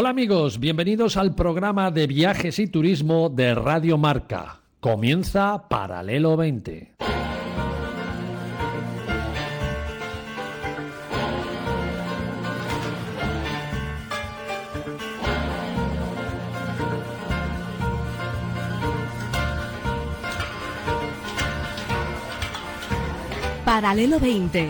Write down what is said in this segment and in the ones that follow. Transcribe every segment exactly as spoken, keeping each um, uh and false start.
Hola amigos, bienvenidos al programa de viajes y turismo de Radio Marca. Comienza Paralelo veinte. Paralelo veinte.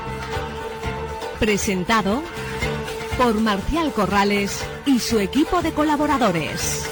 Presentado por Marcial Corrales y su equipo de colaboradores.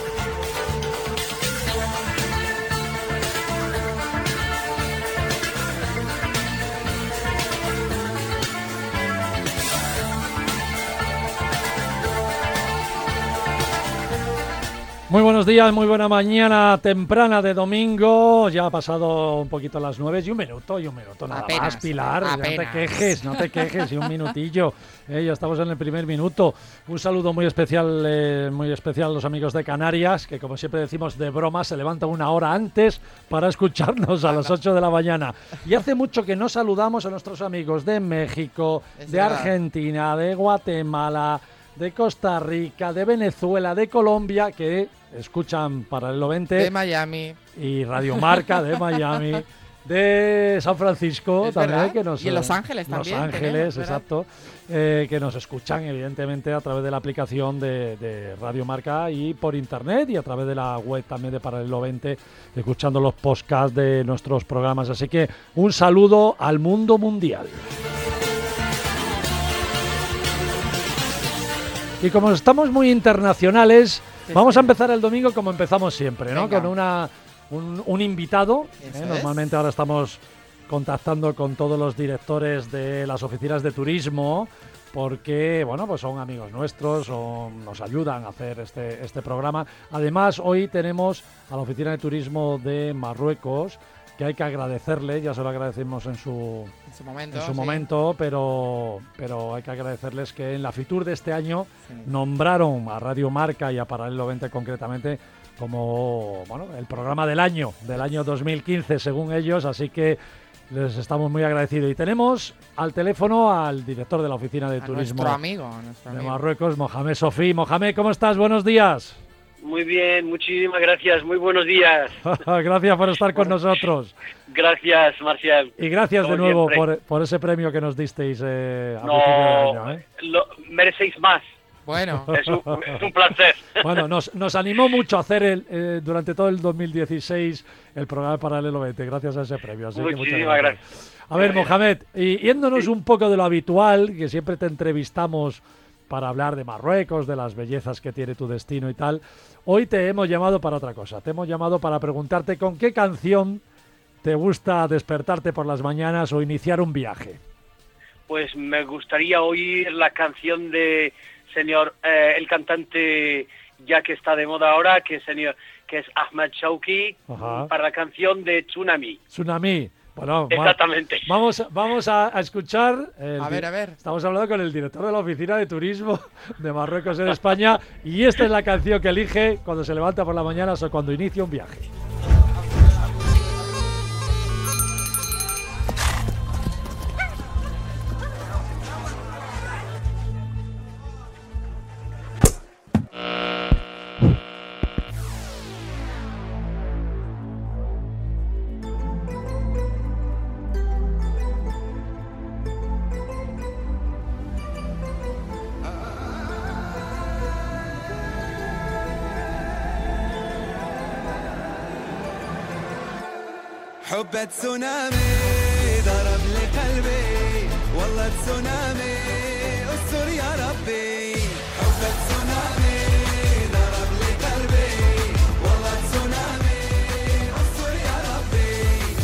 Muy buenos días, muy buena mañana temprana de domingo. Ya ha pasado un poquito las nueve y un minuto, y un minuto nada apenas, más, Pilar. apenas. No te quejes, no te quejes, y un minutillo. Eh, ya estamos en el primer minuto. Un saludo muy especial, eh, muy especial a los amigos de Canarias, que como siempre decimos de broma, se levantan una hora antes para escucharnos a las ocho de la mañana. Y hace mucho que no saludamos a nuestros amigos de México, Es de verdad. Argentina, de Guatemala, de Costa Rica, de Venezuela, de Colombia, que escuchan Paralelo veinte De Miami. y Radio Marca de Miami, de San Francisco Es también, verdad. que nos, Y en Los Ángeles también Los Ángeles, tenemos, ¿verdad? exacto, eh, que nos escuchan evidentemente a través de la aplicación de, de Radio Marca y por internet y a través de la web también de Paralelo veinte, escuchando los podcasts de nuestros programas. Así que un saludo al mundo mundial. Y como estamos muy internacionales, Sí, vamos sí. a empezar el domingo como empezamos siempre, ¿no? Venga. Con una, un, un invitado. Eso ¿eh? es. Normalmente ahora estamos contactando con todos los directores de las oficinas de turismo porque, bueno, pues son amigos nuestros, son, nos ayudan a hacer este, este programa. Además, hoy tenemos a la oficina de turismo de Marruecos, que hay que agradecerle, ya se lo agradecemos en su, En su momento. en su sí. momento, pero, pero hay que agradecerles que en la Fitur de este año Sí. nombraron a Radio Marca y a Paralelo veinte concretamente como, bueno, el programa del año, del año dos mil quince según ellos, así que les estamos muy agradecidos. Y tenemos al teléfono al director de la oficina de A turismo nuestro amigo. a nuestro de amigo. Marruecos, Mohamed Sofí. Mohamed, ¿cómo estás? Buenos días. Muy bien, muchísimas gracias, muy buenos días. Gracias por estar con nosotros. Gracias, Marcial. Y gracias Como de nuevo siempre. por, por ese premio que nos disteis eh, a No, principio de año, ¿eh? lo, merecéis más, Bueno, es un, es un placer. Bueno, nos, nos animó mucho a hacer el, eh, durante todo el dos mil dieciséis el programa de Paralelo veinte, gracias a ese premio. Así que muchas Muchísimas gracias. A ver, Mohamed, y yéndonos un poco de lo habitual, que siempre te entrevistamos para hablar de Marruecos, de las bellezas que tiene tu destino y tal, hoy te hemos llamado para otra cosa. Te hemos llamado para preguntarte con qué canción te gusta despertarte por las mañanas o iniciar un viaje. Pues me gustaría oír la canción de señor, eh, el cantante ya que está de moda ahora, que, señor, que es Ahmed Shawki, Ajá. para la canción de Tsunami. Tsunami. Bueno, va- Exactamente. vamos, vamos a, a escuchar. el a di- ver, a ver. Estamos hablando con el director de la oficina de turismo de Marruecos en España y esta es la canción que elige cuando se levanta por la mañana o cuando inicia un viaje. حب تسونامي ضرب لي قلبي والله تسونامي استر يا ربي حب تسونامي ضرب لي قلبي والله تسونامي استر يا ربي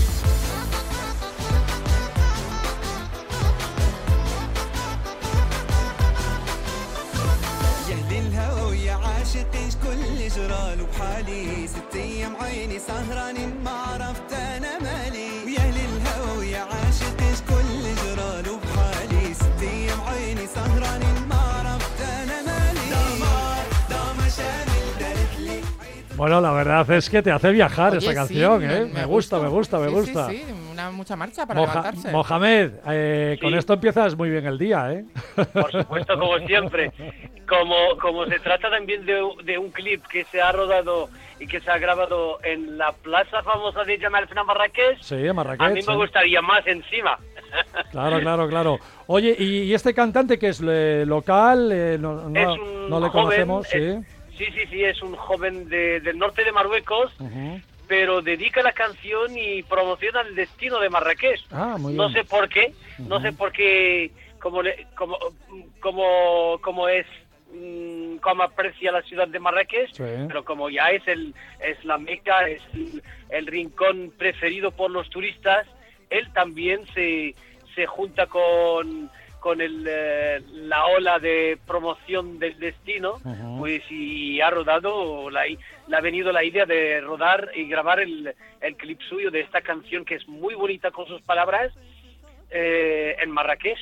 يا اهل الهوى ويا عاشقين كل جرال وبحالي ست ايام عيني سهرانين ما عرفت انا مالي ويا اهل الهوى ويا عاشقين كل جرال وبحالي ست ايام عيني سهرانين ما عرفت انا مالي دمار دمار شامل دارت لي Bueno, la verdad es que te hace viajar Oye, esta sí, canción, me- ¿eh? me Me gusta, me gusta, me Sí, gusta. Sí, sí, una mucha marcha para Moja- levantarse. Mohamed, eh, con Sí. esto empiezas muy bien el día, ¿eh? Por supuesto, como siempre. Como, como se trata también de, de un clip que se ha rodado y que se ha grabado en la plaza famosa de Jamal Fna Marrakech, Sí, en Marrakech. a mí me sí. gustaría más encima. Claro, claro, claro. Oye, ¿y, y este cantante que es eh, local? Eh, no, no- Es un no le joven, conocemos, sí. es- Sí, sí, sí, es un joven de- del norte de Marruecos, Ujú. pero dedica la canción y promociona el destino de Marrakech. Ah, muy No bien. sé por qué, no sé por qué, como, le- como, como, como es, mm, como aprecia la ciudad de Marrakech, Sí. pero como ya es el es la Meca, es el, el rincón preferido por los turistas, él también se, se junta con con el, eh, la ola de promoción del destino, Ujú. pues y ha rodado, la, le ha venido la idea de rodar y grabar el, el clip suyo de esta canción que es muy bonita con sus palabras eh, en Marrakech.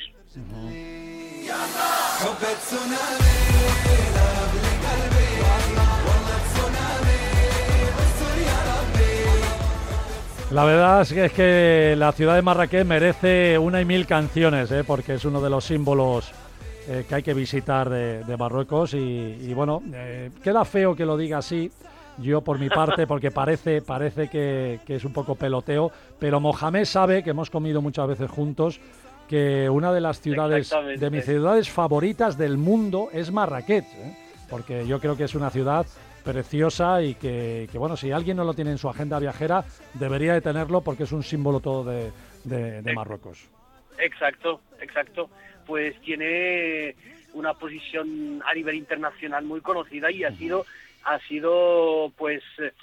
حبك تسونامي لهب لي قلبي والله تسونامي استر يا ربي. La verdad es que, es que la ciudad de Marrakech merece una y mil canciones, ¿eh? Porque es uno de los símbolos eh, que hay que visitar de, de Marruecos y, y bueno, eh, queda feo que lo diga así, yo por mi parte, porque parece, parece que, que es un poco peloteo, pero Mohamed sabe que hemos comido muchas veces juntos que una de las ciudades, Exactamente. de mis ciudades favoritas del mundo es Marrakech, ¿eh? Porque yo creo que es una ciudad preciosa y que, que, bueno, si alguien no lo tiene en su agenda viajera, debería de tenerlo porque es un símbolo todo de, de, de Marruecos. Exacto, exacto. Pues tiene una posición a nivel internacional muy conocida y ha sido, ha sido pues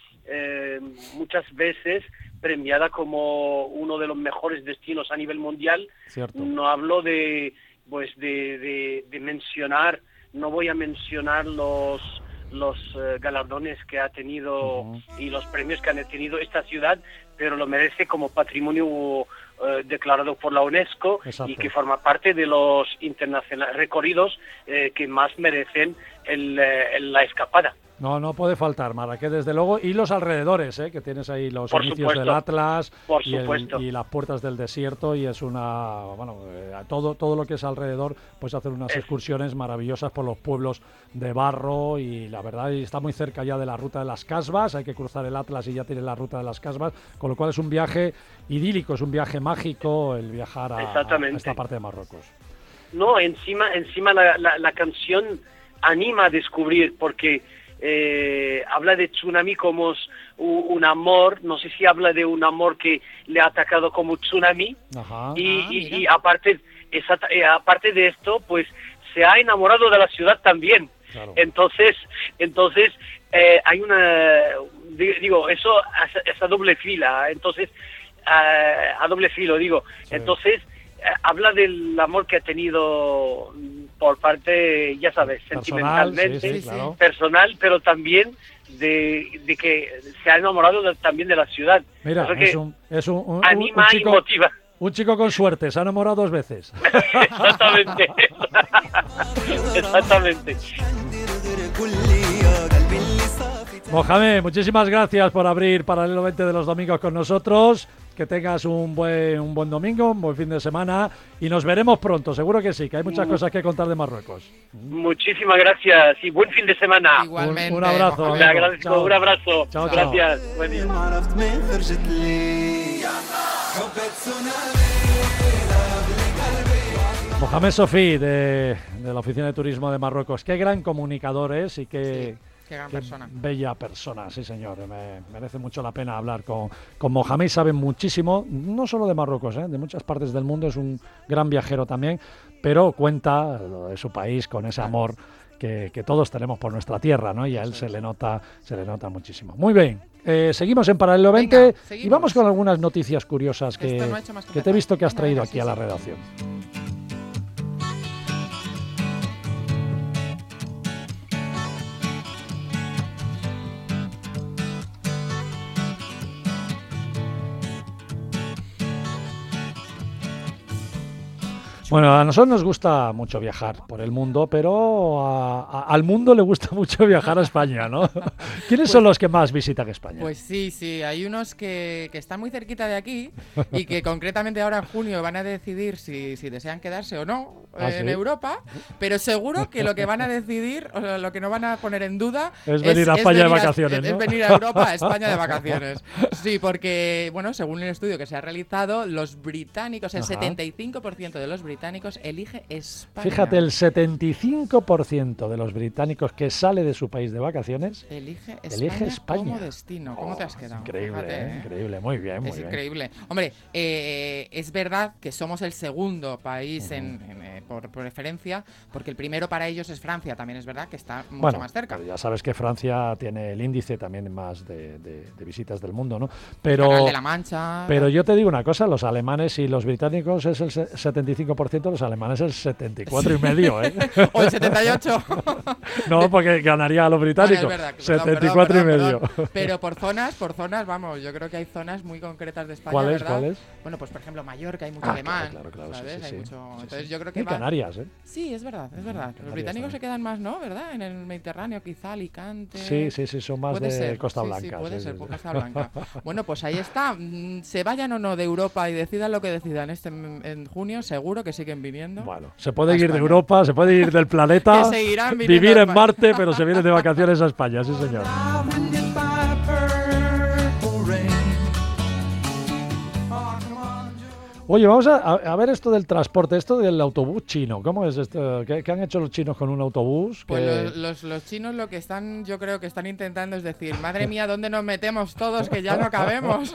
eh, muchas veces premiada como uno de los mejores destinos a nivel mundial. Cierto. No hablo de pues de, de, de mencionar, no voy a mencionar los los eh, galardones que ha tenido Ujú. y los premios que ha tenido esta ciudad, pero lo merece como patrimonio eh, declarado por la UNESCO. Exacto. Y que forma parte de los internacionales recorridos eh, que más merecen el, eh, el- la escapada. No, no puede faltar Marrakech, desde luego, y los alrededores, ¿eh? Que tienes ahí los Por inicios supuesto. del Atlas Por y, el- supuesto. y las puertas del desierto, y es una, bueno, eh, todo, todo lo que es alrededor, puedes hacer unas Es- excursiones maravillosas por los pueblos de barro, y la verdad y está muy cerca ya de la ruta de las Casbas, hay que cruzar el Atlas y ya tienes la ruta de las Casbas, con lo cual es un viaje idílico, es un viaje mágico el viajar a, a Exactamente. esta parte de Marruecos. No, encima, encima la, la, la canción anima a descubrir, porque eh, habla de tsunami como s- u- un amor, no sé si habla de un amor que le ha atacado como tsunami, Ajá. y, Ah, y- mira. y aparte, esa- eh, aparte de esto, pues se ha enamorado de la ciudad también. Claro. Entonces, entonces eh, hay una, di- digo, eso es, es a doble fila, entonces, eh, a doble filo, digo. Sí. Entonces, eh, habla del amor que ha tenido mm, por parte, ya sabes, Personal, sentimentalmente, sí, sí, Sí, claro. personal, pero también de, de que se ha enamorado de- también de la ciudad. Mira, Eso que es un, es un, un- un- anima un y chico, motiva. un chico con suerte, se ha enamorado dos veces. Exactamente. Exactamente. حندير غير كلية قلبي اللي صافي Mohamed, muchísimas gracias por abrir Paralelo veinte de los domingos con nosotros. Que tengas un buen, un buen domingo, un buen fin de semana y nos veremos pronto, seguro que sí, que hay muchas cosas que contar de Marruecos. Muchísimas gracias y buen fin de semana. Igualmente. un abrazo, Mohamed. Te amigo. agradezco. Chao. Un abrazo. Chao, chao. Gracias. Buen día. ما عرفت من خرجت لي حبك تسونامي لهب لي قلبي. Mohamed Sofí, de, de la Oficina de Turismo de Marruecos. Qué gran comunicador es y qué, Qué gran qué persona. bella persona, sí señor. Me, merece mucho la pena hablar con, con Mohamed. Sabe muchísimo, no solo de Marruecos, ¿eh? De muchas partes del mundo. Es un gran viajero también, pero cuenta lo de su país con ese amor que, que todos tenemos por nuestra tierra, ¿no? Y a él se le nota, se le nota muchísimo. Muy bien. Eh, seguimos en Paralelo veinte Venga, y seguimos. vamos con algunas noticias curiosas que, Esto no ha hecho más que que te he empezar. visto que has Venga, traído venga, aquí sí, a la sí. redacción. Bueno, a nosotros nos gusta mucho viajar por el mundo, pero a- a- al mundo le gusta mucho viajar a España, ¿no? ¿Quiénes son los que más visitan España? Pues sí, sí, hay unos que, que están muy cerquita de aquí y que concretamente ahora en junio van a decidir si, si desean quedarse o no ¿Ah, eh, en sí? Europa, pero seguro que lo que van a decidir, o sea, lo que no van a poner en duda Es venir a España de venir vacaciones, es, ¿no? es venir a Europa, a España de vacaciones. Sí, porque, bueno, según el estudio que se ha realizado, los británicos, el Ajá. setenta y cinco por ciento de los británicos elige España. Fíjate, el setenta y cinco por ciento de los británicos que sale de su país de vacaciones Elige España, elige España. como destino. ¿Cómo te has Oh, quedado? Increíble, Fíjate, ¿eh? ¿eh? Increíble, muy bien, muy Es bien. increíble. Hombre, eh, es verdad que somos el segundo país en, en, eh, por preferencia, porque el primero para ellos es Francia, también es verdad que está mucho Bueno, más cerca. pero ya sabes que Francia tiene el índice también más de, de- de visitas del mundo, ¿no? Canal Pero, de la Mancha. pero yo te digo una cosa, los alemanes y los británicos es el se- setenta y cinco por ciento, los alemanes el setenta y cuatro y medio, ¿eh? O el setenta y ocho. No, porque ganaría a los Bueno, británicos. es verdad, perdón, setenta y cuatro perdón, y medio. perdón, perdón. Pero por zonas, por zonas, vamos, yo creo que hay zonas muy concretas de España, ¿Cuáles? ¿verdad? ¿Cuáles? Bueno, pues por ejemplo Mallorca, hay mucho Ah, alemán, claro, claro, claro, sí, ¿sabes? sí, Hay sí. mucho... Sí, sí. Entonces yo creo que Y va... Canarias, ¿eh? Sí, es verdad, es verdad. Los Canarias británicos también. se quedan más, ¿no? ¿Verdad? En el Mediterráneo, quizá Alicante. Sí, sí, sí, son más Puede de ser, Costa sí, Blanca. Sí, puede sí, ser, sí, por sí. Costa Blanca. Bueno, pues ahí está. Mm, Se vayan o no de Europa y decidan lo que decidan este en, en junio, seguro que siguen viniendo. Bueno, se puede A ir de España. Europa, se puede ir del planeta, Que seguirán viniendo vivir a en España. Marte, pero se viene de vacaciones a España, sí señor. Blinded by purple rain. Oh, come on, Joe. Oye, vamos a, a- a ver esto del transporte, esto del autobús chino. ¿Cómo es esto? ¿Qué, qué han hecho los chinos con un autobús? Pues Que- los, los, los chinos lo que están, yo creo que están intentando es decir, madre mía, ¿dónde nos metemos todos que ya no cabemos?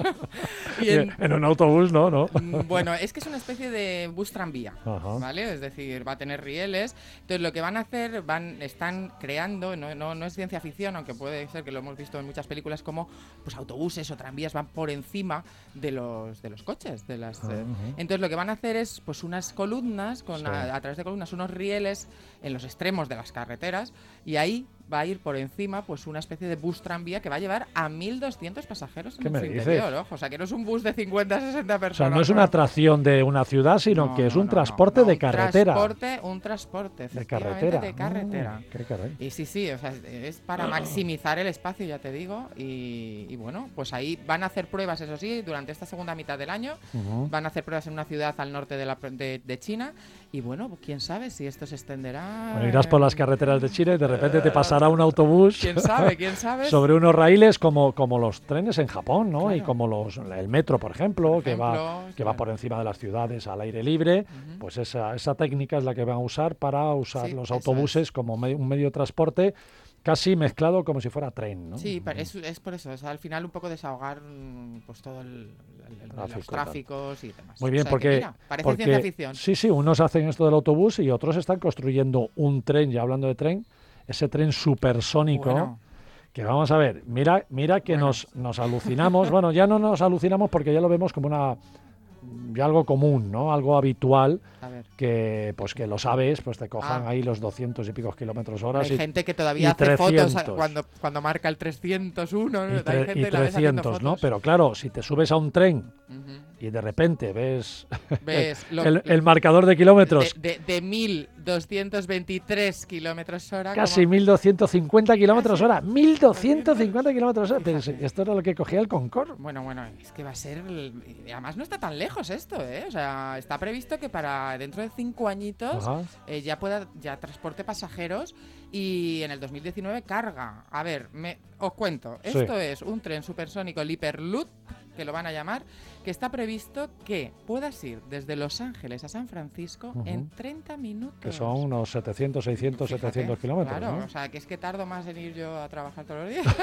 y en- en un autobús, no, no. Mm, Bueno, es que es una especie de bus tranvía, Ajá. ¿vale? Es decir, va a tener rieles. Entonces, lo que van a hacer, van, están creando, no, no, no es ciencia ficción, aunque puede ser que lo hemos visto en muchas películas, como pues autobuses o tranvías van por encima de los, de los coches. De las, eh. Ajá. Entonces, lo que van a hacer es pues unas columnas, con Sí. a, a través de columnas, unos rieles en los extremos de las carreteras, y ahí va a ir por encima pues una especie de bus tranvía que va a llevar a mil doscientos pasajeros ¿Qué en me su dices? interior, ojo. O sea, que no es un bus de cincuenta a sesenta O personas. sea, no es una atracción de una ciudad, sino No, que es no, un no, transporte no, de un carretera. Transporte, un transporte, De efectivamente, carretera. de carretera. Ah, qué caray. Y sí, sí, o sea, es para maximizar el espacio, ya te digo. Y, y bueno, pues ahí van a hacer pruebas, eso sí, durante esta segunda mitad del año. Ujú. Van a hacer pruebas en una ciudad al norte de, la, de, de China. Y bueno, quién sabe si esto se extenderá. Bueno, irás por las en- carreteras de Chile y de repente te pasará un autobús Quién sabe, quién sabe. sobre unos raíles como, como los trenes en Japón, ¿no? Y Claro. como los el metro, por ejemplo, Por que va ejemplo, que va claro. por encima de las ciudades al aire libre. Ujú. Pues esa, esa técnica es la que van a usar para usar Sí, los eso autobuses es. como me- un medio de transporte casi mezclado como si fuera tren, ¿no? Sí, pero es, es por eso, es al final un poco desahogar mm, pues todo el, el- el- Tráfico y los tal. tráficos y demás. Muy bien, O sea que porque, mira, parece porque ciencia ficción. sí, sí, unos hacen esto del autobús y otros están construyendo un tren, ya hablando de tren, ese tren supersónico, Bueno, que vamos a ver, mira, mira que Bueno. nos, nos alucinamos, bueno, ya no nos alucinamos porque ya lo vemos como una ya algo común, ¿no? Algo habitual, a ver. que pues que lo sabes, pues te cojan Ah. ahí los doscientos y pico kilómetros hora Hay y, gente que y todavía hace fotos a- trescientos. cuando, cuando marca el trescientos uno. y Hay tre- gente y que la ves haciendo trescientos, ¿no? fotos. Pero claro, si te subes a un tren Ujú. y de repente ves Ves lo- el, el marcador de kilómetros, de, de, de mil doscientos veintitrés kilómetros hora. casi como- mil doscientos cincuenta kilómetros Casi. hora, mil doscientos cincuenta kilómetros hora. Pero Fíjate. esto era lo que cogía el Concorde. Bueno, bueno, es que va a ser... el- y además no está tan lejos esto, ¿eh? O sea, está previsto que para dentro de cinco añitos Ajá. eh, ya pueda ya transporte pasajeros y en el dos mil diecinueve carga. A ver, me, os cuento. Sí. Esto es un tren supersónico, el Hyperloop, que lo van a llamar, que está previsto que puedas ir desde Los Ángeles a San Francisco Ujú. en treinta minutos. Que son unos setecientos, seiscientos, Fíjate, setecientos kilómetros. Claro, ¿no? o sea, que es que tardo más en ir yo a trabajar todos los días.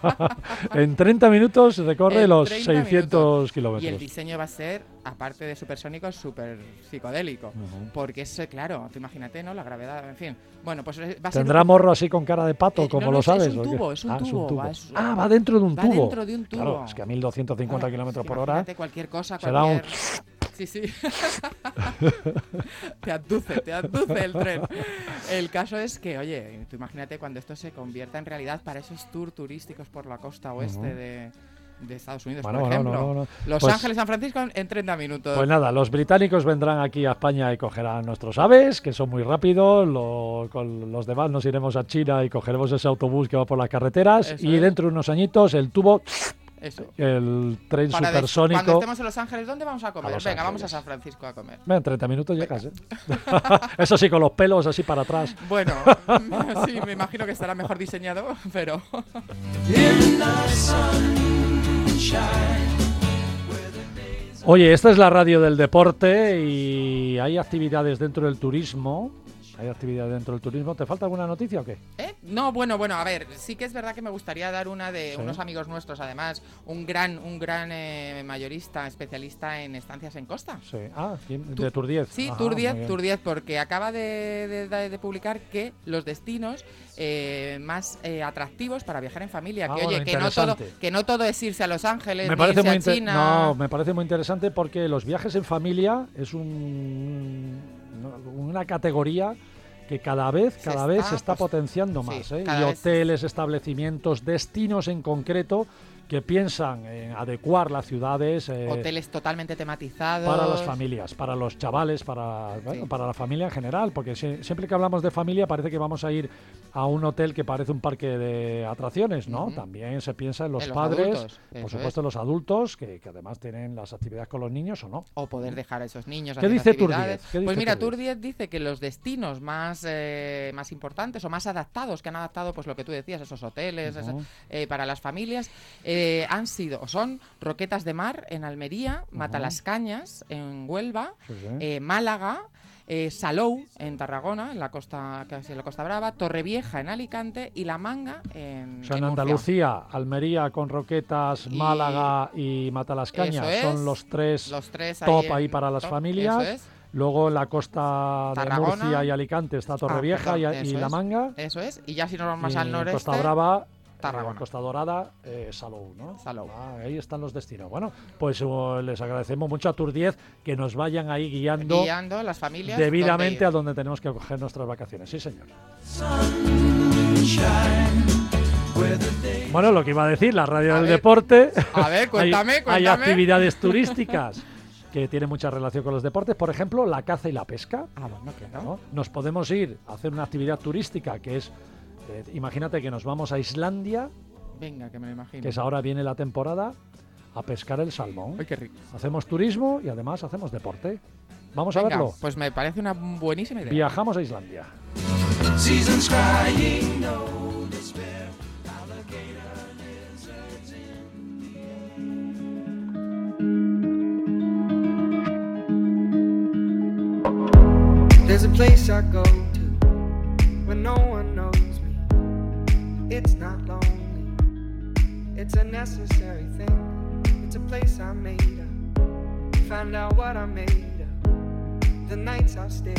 En treinta minutos recorre En los treinta seiscientos minutos. Y el kilómetros. diseño va a ser, aparte de supersónico, súper psicodélico. Ujú. Porque es, eh, claro, tú imagínate, ¿no? La gravedad, en fin. Bueno, pues eh, va a ser... ¿Tendrá morro así con cara de pato, Eh, como no, no, lo es- sabes? es un o qué? tubo, es un Ah, tubo, va, es- ah, va dentro de un va tubo. dentro de un tubo. Claro, es que a mil doscientos cincuenta Claro, kilómetros es que por hora imagínate cualquier cosa, será un... cualquier... Sí, sí. te aduce, te aduce el tren. El caso es que, oye, tú imagínate cuando esto se convierta en realidad para esos tours turísticos por la costa oeste Ujú. de, de Estados Unidos, Bueno, por bueno, ejemplo. no, no, no. Los Pues- Ángeles, San Francisco en treinta minutos. Pues nada, los británicos vendrán aquí a España y cogerán nuestros aves, que son muy rápidos. Lo- con los demás nos iremos a China y cogeremos ese autobús que va por las carreteras. Eso y es. dentro de unos añitos, el tubo, Eso. el tren Para des- cuando supersónico. estemos en Los Ángeles, ¿dónde vamos a comer? Los Venga, vamos a Ángeles. San Francisco a comer. Ven, en treinta minutos llegas, ¿eh? Eso sí, con los pelos así para atrás. Bueno, sí, me imagino que estará mejor diseñado, pero... Oye, esta es la radio del deporte y hay actividades dentro del turismo. Hay actividades dentro del turismo. ¿Te falta alguna noticia o qué? ¿Eh? No, bueno, bueno, a ver, sí que es verdad que me gustaría dar una de Sí. unos amigos nuestros, además, un gran un gran eh, mayorista, especialista en estancias en costa. Sí. Ah, ¿quién? Tu- de Tour diez. Sí, Ajá, Tour muy diez, bien. Tour diez, porque acaba de, de- de- de publicar que los destinos eh, más eh, atractivos para viajar en familia. Ah, que bueno, oye, que no, todo, interesante. que no todo es irse a Los Ángeles, Me ni parece, irse muy a inte- China. no, me parece muy interesante porque los viajes en familia es un, una categoría que cada vez, Se cada vez está, se está pues, potenciando sí, más, ¿eh? cada Y vez- hoteles, establecimientos, destinos en concreto que piensan en adecuar las ciudades eh, Hoteles totalmente tematizados. para las familias, para los chavales, para, bueno, Sí. para la familia en general, porque si- siempre que hablamos de familia parece que vamos a ir a un hotel que parece un parque de atracciones, ¿no? Ujú. También se piensa en los, En los padres, adultos, eso por supuesto es. los adultos, que, que además tienen las actividades con los niños o no. O poder dejar a esos niños ¿Qué haciendo dice Tour actividades. diez? ¿Qué dice Pues mira, Tour Tour diez dice que los destinos más, eh, más importantes o más adaptados, que han adaptado pues lo que tú decías, esos hoteles, Ujú. esas- eh, para las familias, eh, han sido o son Roquetas de Mar en Almería, Matalascañas en Huelva, Sí, sí. eh, Málaga, eh, Salou en Tarragona, en la costa, casi en la Costa Brava, Torrevieja en Alicante y La Manga en, O sea, en en Murcia. Andalucía, Almería con Roquetas, Y- Málaga y Matalascañas Eso es. son los tres Los tres top en- ahí para las top, familias. Eso es. Luego en la costa Tarragona. de Murcia y Alicante está Torrevieja Ah, y, perdón, y eso La es. Manga. Eso es. Y ya si nos vamos más Y al en noreste. Costa Brava, Tarragona. eh, Costa Dorada, eh, Salou, ¿no? Salou. Ah, ahí están los destinos. Bueno, pues uh, les agradecemos mucho a Tour diez que nos vayan ahí guiando, Guiando a las familias. debidamente a donde donde tenemos que coger nuestras vacaciones. Sí, señor. Bueno, lo que iba a decir, la radio A del ver. deporte. ir. A ver, cuéntame, hay, hay cuéntame. actividades turísticas que tienen mucha relación con los deportes. Por ejemplo, la caza y la pesca. Ah, bueno, claro. ¿no? Nos podemos ir a hacer una actividad turística que es, eh, imagínate que nos vamos a Islandia, Venga, que me lo imagino. que es ahora viene la temporada, a pescar el salmón. Ay, qué rico. Hacemos turismo y además hacemos deporte. Vamos a Venga, verlo. pues me parece una buenísima idea. Viajamos a Islandia. There's a place I go to when no one knows me. It's not lonely, it's a necessary thing. It's a place I made up. Find out what I made up. The nights I've stayed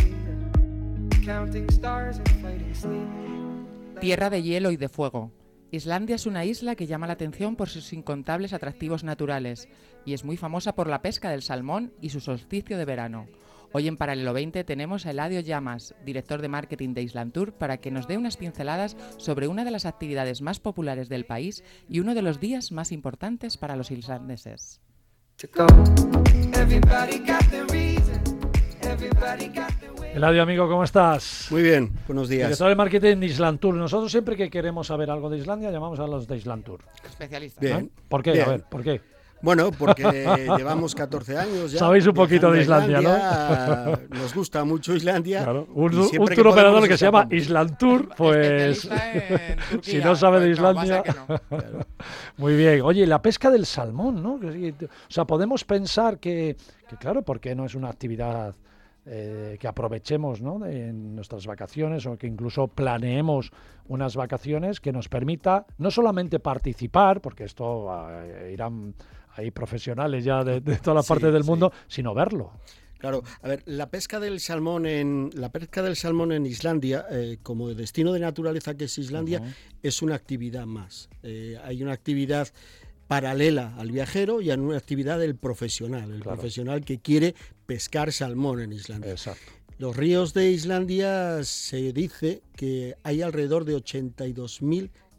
up, counting stars and fighting sleep. Tierra de hielo y de fuego. Islandia es una isla que llama la atención por sus incontables atractivos naturales y es muy famosa por la pesca del salmón y su solsticio de verano. Hoy en Paralelo veinte tenemos a Eladio Llamas, director de marketing de Islantour, para que nos dé unas pinceladas sobre una de las actividades más populares del país y uno de los días más importantes para los islandeses. To go. Everybody got the reason. Everybody got the way. Eladio, amigo, ¿cómo estás? Muy bien, buenos días. Director de marketing de Islantour. Nosotros siempre que queremos saber algo de Islandia llamamos a los de Islantour. Especialistas. Bien. ¿Por qué? Bien. A ver, ¿por qué? Bueno, porque llevamos catorce años ya. Sabéis un poquito viajando de a Islandia, ¿no? Nos gusta mucho Islandia. Claro, un, y un siempre tour que operador podemos que se llama escapamos. Islantour, pues Especialista en Turquía. si no sabe de Pues no, va a Islandia. ser que no. Muy bien. Oye, la pesca del salmón, ¿no? O sea, podemos pensar que, que claro, ¿por qué no es una actividad eh, que aprovechemos, ¿no? de- en nuestras vacaciones o que incluso planeemos unas vacaciones que nos permita no solamente participar, porque esto eh, irán ahí profesionales ya de, de todas las Sí, partes del sí. mundo, sino verlo. Claro, a ver, la pesca del salmón en la pesca del salmón en Islandia, eh, como destino de naturaleza que es Islandia, Ujú. es una actividad más. Eh, hay una actividad paralela al viajero y a una actividad del profesional, el Claro. profesional que quiere pescar salmón en Islandia. Exacto. Los ríos de Islandia se dice que hay alrededor de ochenta y dos mil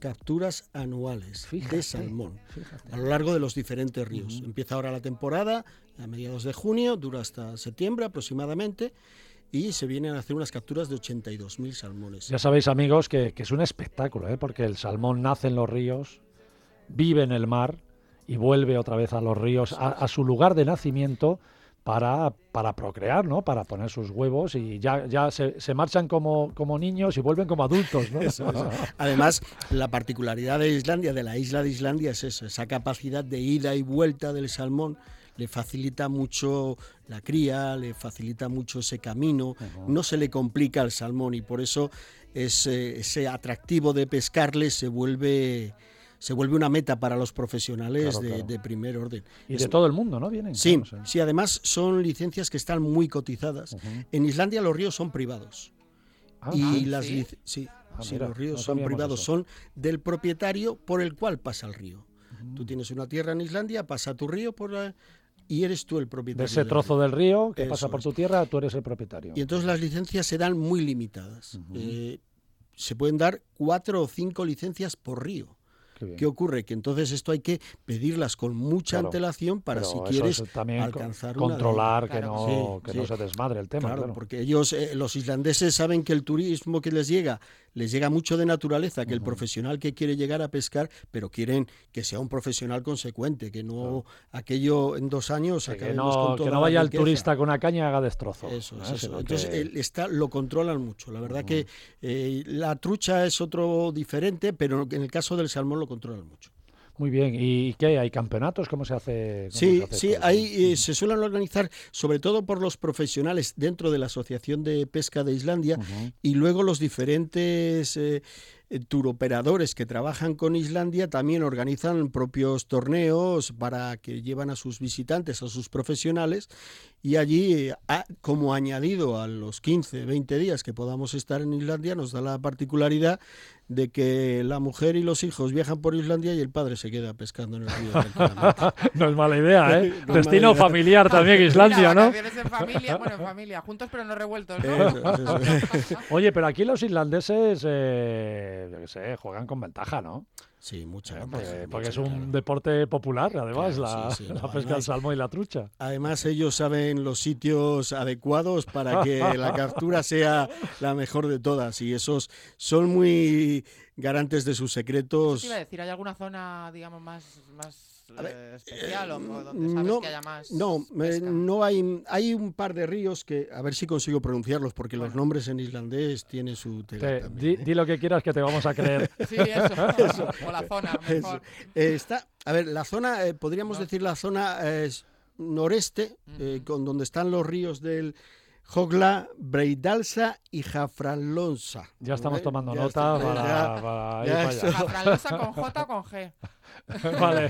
capturas anuales Fíjate, de salmón fíjate. a lo largo de los diferentes ríos. Ujú. Empieza ahora la temporada, a mediados de junio, dura hasta septiembre aproximadamente, y se vienen a hacer unas capturas de ochenta y dos mil salmones. Ya sabéis, amigos, que, que es un espectáculo, ¿eh? Porque el salmón nace en los ríos, vive en el mar y vuelve otra vez a los ríos, a, a su lugar de nacimiento para, para procrear, ¿no? Para poner sus huevos y ya, ya se, se marchan como, como niños y vuelven como adultos, ¿no? Eso, eso. Además, la particularidad de Islandia, de la isla de Islandia, es eso, esa capacidad de ida y vuelta del salmón. Le facilita mucho la cría, le facilita mucho ese camino, uh-huh. no se le complica al salmón y por eso ese, ese atractivo de pescarle se vuelve, se vuelve una meta para los profesionales claro, de, claro. de primer orden. Y es, de todo el mundo, ¿no? Vienen. Sí, claro, sí. sí, además son licencias que están muy cotizadas. Uh-huh. En Islandia los ríos son privados. Ah, y las ¿sí? Lic- sí, ah, sí mira, los ríos no son privados, eso. son del propietario por el cual pasa el río. Uh-huh. Tú tienes una tierra en Islandia, pasa tu río por la... y eres tú el propietario. De ese trozo del río, del río que Eso pasa por es. tu tierra, tú eres el propietario. Y entonces las licencias se dan muy limitadas. Uh-huh. Eh, se pueden dar cuatro o cinco licencias por río. Qué, ¿Qué ocurre? Que entonces esto hay que pedirlas con mucha claro, antelación para si quieres también alcanzar controlar una que, claro, no, sí, que sí. no se desmadre el tema. Claro, Claro. porque ellos, eh, los islandeses, saben que el turismo que les llega, les llega mucho de naturaleza, que uh-huh. el profesional que quiere llegar a pescar, pero quieren que sea un profesional consecuente, que no claro. aquello en dos años sí, acabemos que no, con toda que no vaya la el riqueza. turista con una caña y haga destrozo. Eso, ¿no? es eso. Sino Entonces que... el, está, lo controlan mucho. La verdad uh-huh. que eh, la trucha es otro diferente, pero en el caso del salmón lo controlan mucho. Muy bien, ¿y qué? ¿Hay campeonatos? ¿Cómo se hace? Cómo Sí, se hace sí, esto? ahí eh, se suelen organizar, sobre todo por los profesionales dentro de la Asociación de Pesca de Islandia uh-huh. y luego los diferentes eh, turoperadores que trabajan con Islandia también organizan propios torneos para que llevan a sus visitantes, a sus profesionales, y allí, a, como añadido a los quince, veinte días que podamos estar en Islandia, nos da la particularidad de que la mujer y los hijos viajan por Islandia y el padre se queda pescando en el río tranquilamente. No es mala idea, ¿eh? No Destino mala idea. Familiar también Islandia, Mira, ¿no? vacaciones en familia, bueno, en familia, juntos pero no revueltos, ¿no? Eso, eso. Oye, pero aquí los islandeses, eh, yo qué sé, juegan con ventaja, ¿no? Sí, mucha Eh, ventaja. porque, mucha, porque es un claro. deporte popular, además, Claro, la, sí, sí, la no, pesca del además- salmón y la trucha. Además, ellos saben los sitios adecuados para que la captura sea la mejor de todas y esos son muy garantes de sus Eso secretos. te iba a decir, ¿hay alguna zona, digamos, más, más A ver, eh, especial o, o Eh, donde sabes no, que haya más no, eh, pesca? no hay, hay un par de ríos que, a ver si consigo pronunciarlos, porque los Bueno. nombres en islandés tienen su tela Te- también, di, ¿eh? di lo que quieras que te vamos a creer. Sí, eso. O la zona, Eso. mejor. Eh, está, a ver, la zona, eh, podríamos No. decir la zona eh, es noreste, eh, Ujú. con donde están los ríos del Jogla, Breidalsa y Jafranlonsa. Ya estamos ¿Eh? tomando Ya nota está, para, ya- para ir ya para eso. allá. Jafranlosa con J o con G. Vale.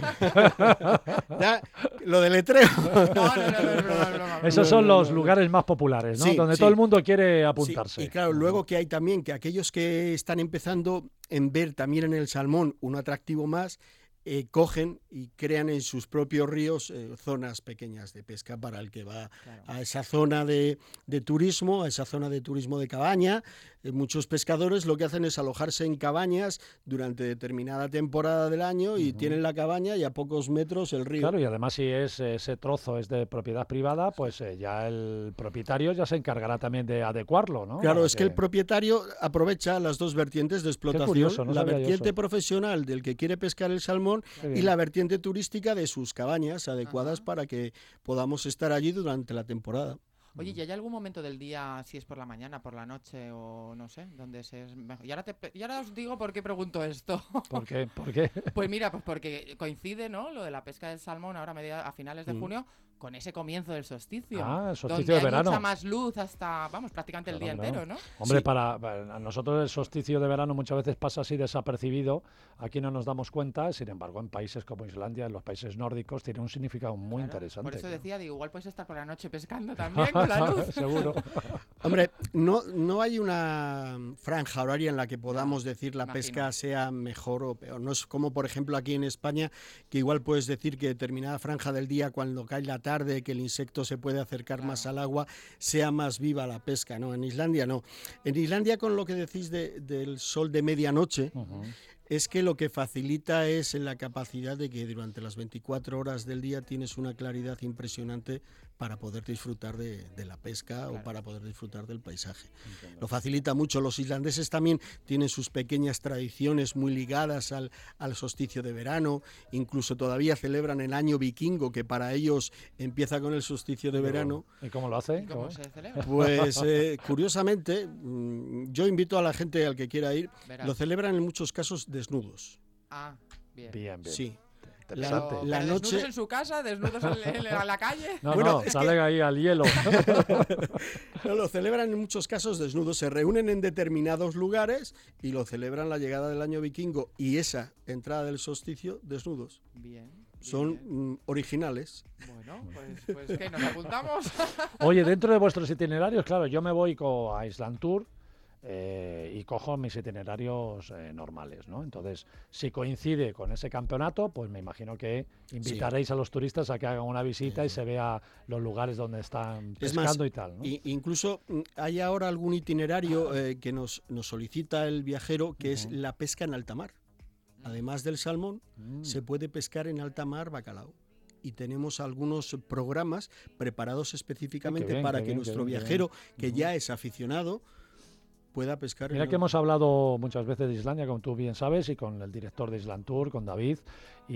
ya, lo deletreo. No, no, no, no, no, no, no, no. Esos son los lugares más populares, ¿no? Sí, Donde sí. todo el mundo quiere Sí, apuntarse. y claro, luego que hay también que aquellos que están empezando en ver también en el salmón un atractivo más, eh, cogen y crean en sus propios ríos eh, zonas pequeñas de pesca para el que va Claro. a esa zona de, de turismo, a esa zona de turismo de cabaña. Eh, muchos pescadores lo que hacen es alojarse en cabañas durante determinada temporada del año y Ujú. tienen la cabaña y a pocos metros el río. Claro, y además si es ese trozo es de propiedad privada, pues eh, ya el propietario ya se encargará también de adecuarlo, ¿no? Claro, Para es que el propietario aprovecha las dos vertientes de explotación, curioso, no la sabía yo vertiente eso. profesional del que quiere pescar el salmón Qué y bien. la vertiente turística de sus cabañas adecuadas Ajá. para que podamos estar allí durante la temporada. Oye, ¿y hay algún momento del día, si es por la mañana, por la noche o no sé, donde se es mejor? Y ahora, te, pe- y ahora os digo por qué pregunto esto. ¿Por qué? ¿Por qué? Pues mira, pues porque coincide, ¿no? Lo de la pesca del salmón ahora a, media- a finales de Mm. junio con ese comienzo del solsticio. Ah, el solsticio donde de hay verano. mucha más luz hasta, vamos, prácticamente el Claro, día claro. entero, ¿no? Hombre, Sí. para, para nosotros el solsticio de verano muchas veces pasa así desapercibido, aquí no nos damos cuenta, sin embargo en países como Islandia, en los países nórdicos, tiene un significado muy Claro, interesante. Por eso claro. decía, digo, igual puedes estar por la noche pescando también con la luz. Seguro. Hombre, no, no hay una franja horaria en la que podamos No, decir la imagino. pesca sea mejor o peor. No es como, por ejemplo, aquí en España, que igual puedes decir que determinada franja del día, cuando cae la tarde, que el insecto se puede acercar Claro. más al agua, sea más viva la pesca, ¿no? En Islandia no. En Islandia, con lo que decís de- del sol de medianoche, Ujú. es que lo que facilita es la capacidad de que durante las veinticuatro horas del día tienes una claridad impresionante para poder disfrutar de, de la pesca, claro, o para poder disfrutar del paisaje. Entiendo. Lo facilita mucho. Los islandeses también tienen sus pequeñas tradiciones muy ligadas al, al solsticio de verano, incluso todavía celebran el año vikingo, que para ellos empieza con el solsticio de verano. ¿Y cómo lo hace? ¿Cómo se celebra? Pues eh, curiosamente, yo invito a la gente, al que quiera ir, Verás. Lo celebran en muchos casos desnudos. Ah, bien. Bien, bien. Sí. La, pero, la pero noche... ¿Desnudos en su casa? ¿Desnudos en, en, a la calle? No, bueno, no, salen que... ahí al hielo. No, lo celebran en muchos casos desnudos, se reúnen en determinados lugares y lo celebran la llegada del año vikingo y esa entrada del solsticio desnudos. Bien. Son bien. Mm, originales. Bueno, pues, pues ¿qué? ¿Nos apuntamos? Oye, dentro de vuestros itinerarios, claro, yo me voy con, a Island Tour. Eh, y cojo mis itinerarios eh, normales, ¿no? Entonces, si coincide con ese campeonato, pues me imagino que invitaréis sí. a los turistas a que hagan una visita sí. y se vea los lugares donde están pescando es más, y tal, ¿no? Y, incluso hay ahora algún itinerario eh, que nos, nos solicita el viajero, que uh-huh. es la pesca en alta mar. Además del salmón, uh-huh. se puede pescar en alta mar bacalao. Y tenemos algunos programas preparados específicamente bien, para que bien, nuestro bien, viajero, que uh-huh. ya es aficionado, pueda pescar. Mira en que hemos hablado muchas veces de Islandia, como tú bien sabes, y con el director de Island Tour, con David, y,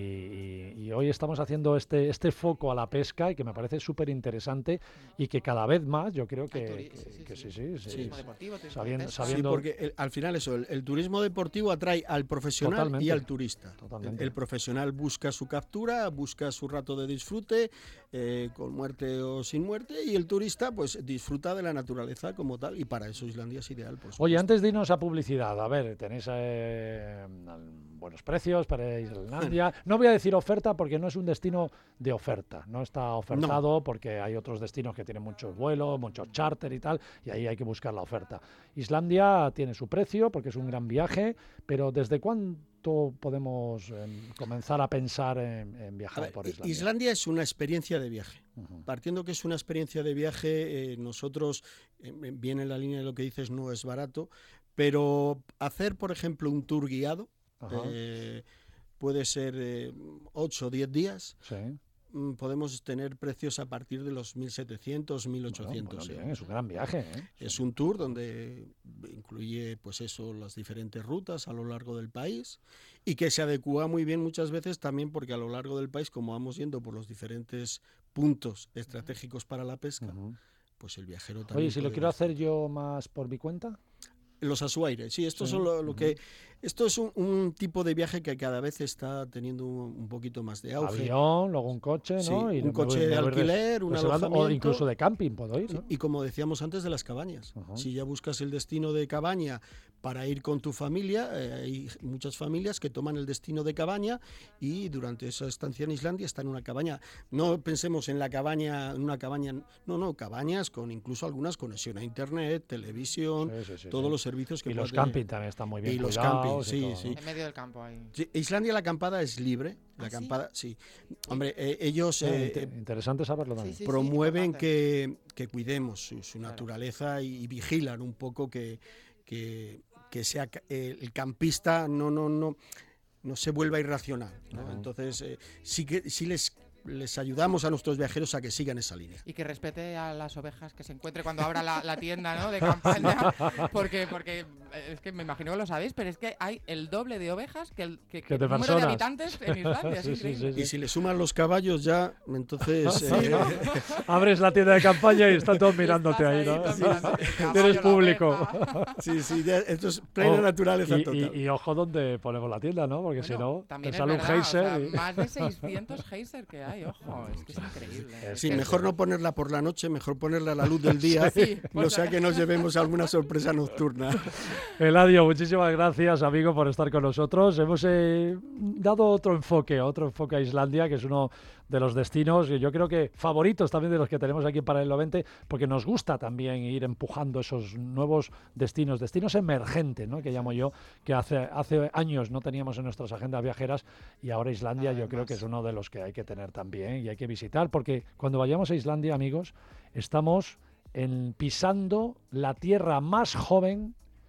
y, y hoy estamos haciendo este este foco a la pesca y que me parece súper interesante y que cada vez más yo creo que, turi- que, sí, sí, que sí, sí, sí, sí. sí. Turismo deportivo, turismo sabiendo, de pesca. sabiendo... Sí, porque el, al final eso, el, el turismo deportivo atrae al profesional Totalmente. y al turista. Totalmente. El, el profesional busca su captura, busca su rato de disfrute, eh, con muerte o sin muerte, y el turista pues disfruta de la naturaleza como tal, y para eso Islandia es ideal, por supuesto. Oye, antes de irnos a publicidad, a ver, tenéis eh, buenos precios para Islandia. No voy a decir oferta porque no es un destino de oferta, no está ofertado no. porque hay otros destinos que tienen muchos vuelos, muchos charter y tal, y ahí hay que buscar la oferta. Islandia tiene su precio porque es un gran viaje, pero ¿desde cuánto podemos eh, comenzar a pensar en, en viajar ver, por Islandia? Islandia es una experiencia de viaje. Uh-huh. Partiendo que es una experiencia de viaje, eh, nosotros, eh, viene en la línea de lo que dices, no es barato, pero hacer, por ejemplo, un tour guiado, uh-huh. eh, puede ser eh, ocho o diez días. Sí. Podemos tener precios a partir de los mil setecientos, mil ochocientos. Bueno, bueno, bien, es un gran viaje, ¿eh? Es un tour donde incluye, pues eso, las diferentes rutas a lo largo del país y que se adecúa muy bien muchas veces también porque a lo largo del país, como vamos yendo por los diferentes puntos estratégicos para la pesca, uh-huh. pues el viajero también. Oye, si lo quiero hacer yo más por mi cuenta. Los asuaires, sí, esto, sí. Son lo, lo que, esto es un, un tipo de viaje que cada vez está teniendo un, un poquito más de auge. Avión, luego un coche, ¿no? Sí, y un coche voy, de alquiler, un alojamiento. O incluso de camping puedo ir, ¿no? Sí, y como decíamos antes, de las cabañas. Uh-huh. Si ya buscas el destino de cabaña para ir con tu familia, eh, hay muchas familias que toman el destino de cabaña y durante esa estancia en Islandia están en una cabaña. No pensemos en la cabaña, en una cabaña, no, no, cabañas con incluso algunas conexión a internet, televisión, sí, sí, sí, todos sí. los servicios que y los tener. camping también están muy bien y los cuidados camping, sí, todo, sí. En medio del campo ahí. Sí, Islandia la acampada es libre, la ¿Ah, acampada, sí? sí. Hombre, eh, ellos eh, eh, interesante saberlo también. Sí, sí, promueven sí, que, que cuidemos su, su naturaleza claro. y, y vigilan un poco que que, que sea eh, el campista no no no no se vuelva irracional, ¿no? Uh-huh. Entonces eh, sí que sí les les ayudamos a nuestros viajeros a que sigan esa línea. Y que respete a las ovejas que se encuentre cuando abra la, la tienda, ¿no? De campaña, porque porque es que me imagino que lo sabéis, pero es que hay el doble de ovejas que el, que, que el número personas. de habitantes en Islandia, sí, es increíble. Sí, sí, sí. Y si le suman los caballos ya, entonces... sí, eh, ¿no? Abres la tienda de campaña y están todos mirándote ahí, ¿no? Ahí, mirándote, caballo, eres público. sí, sí, ya, esto es plena oh, naturaleza y, total. Y, y ojo donde ponemos la tienda, ¿no? Porque bueno, si no, te sale un geyser. O sea, y... Más de seiscientos geyser que hay, ojo, es que es increíble. Sí, mejor no ponerla por la noche, mejor ponerla a la luz del día, sí, no sea que nos llevemos alguna sorpresa nocturna. Eladio, muchísimas gracias, amigo, por estar con nosotros. Hemos eh, dado otro enfoque, otro enfoque a Islandia, que es uno de los destinos, yo creo que favoritos también de los que tenemos aquí en Paralelo veinte, porque nos gusta también ir empujando esos nuevos destinos, destinos emergentes, ¿no? Que llamo yo, que hace, hace años no teníamos en nuestras agendas viajeras y ahora Islandia Además. yo creo que es uno de los que hay que tener también y hay que visitar, porque cuando vayamos a Islandia, amigos, estamos en, pisando la tierra más joven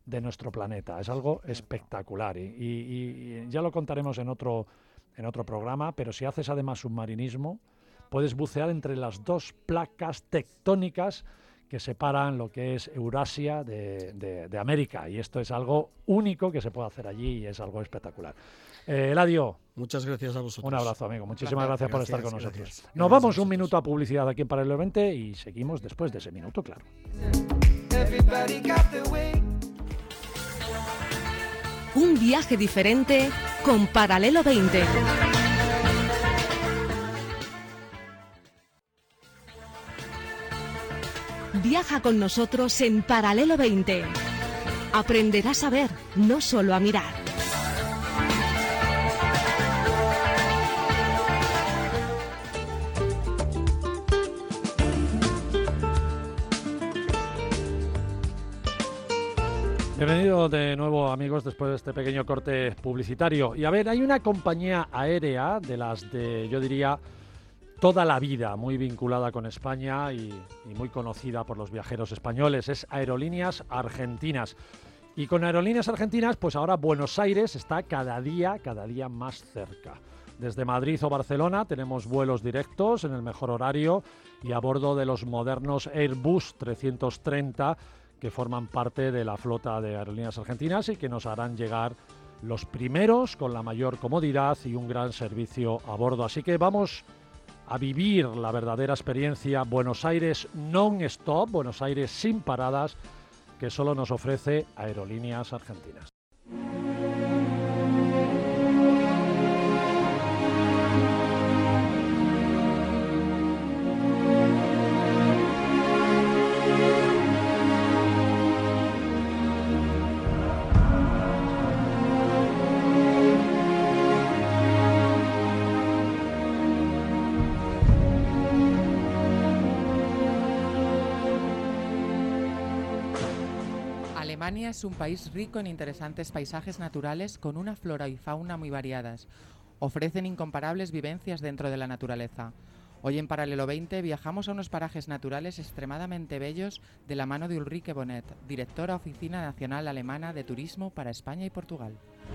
de nuestro planeta. Es algo espectacular y, y, y ya lo contaremos en otro, en otro programa, pero si haces además submarinismo, puedes bucear entre las dos placas tectónicas que separan lo que es Eurasia de, de, de América, y esto es algo único que se puede hacer allí y es algo espectacular. Eh, Eladio, muchas gracias a vosotros. Un abrazo, amigo. Muchísimas gracias, gracias por estar con nosotros. Gracias. Nos vamos un minuto a publicidad aquí en Paralelo veinte y seguimos después de ese minuto, claro. Un viaje diferente con Paralelo veinte. Viaja con nosotros en Paralelo veinte. Aprenderás a ver, no solo a mirar. Bienvenidos de nuevo, amigos, después de este pequeño corte publicitario. Y a ver, hay una compañía aérea de las de, yo diría, toda la vida, muy vinculada con España y, y muy conocida por los viajeros españoles. Es Aerolíneas Argentinas. Y con Aerolíneas Argentinas, pues ahora Buenos Aires está cada día, cada día más cerca. Desde Madrid o Barcelona tenemos vuelos directos en el mejor horario y a bordo de los modernos Airbus trescientos treinta que forman parte de la flota de Aerolíneas Argentinas y que nos harán llegar los primeros con la mayor comodidad y un gran servicio a bordo. Así que vamos a vivir la verdadera experiencia Buenos Aires non-stop, Buenos Aires sin paradas, que solo nos ofrece Aerolíneas Argentinas. Alemania es un país rico en interesantes paisajes naturales con una flora y fauna muy variadas. Ofrecen incomparables vivencias dentro de la naturaleza. Hoy en Paralelo veinte viajamos a unos parajes naturales extremadamente bellos de la mano de Ulrike Bonet, directora Oficina Nacional Alemana de Turismo para España y Portugal.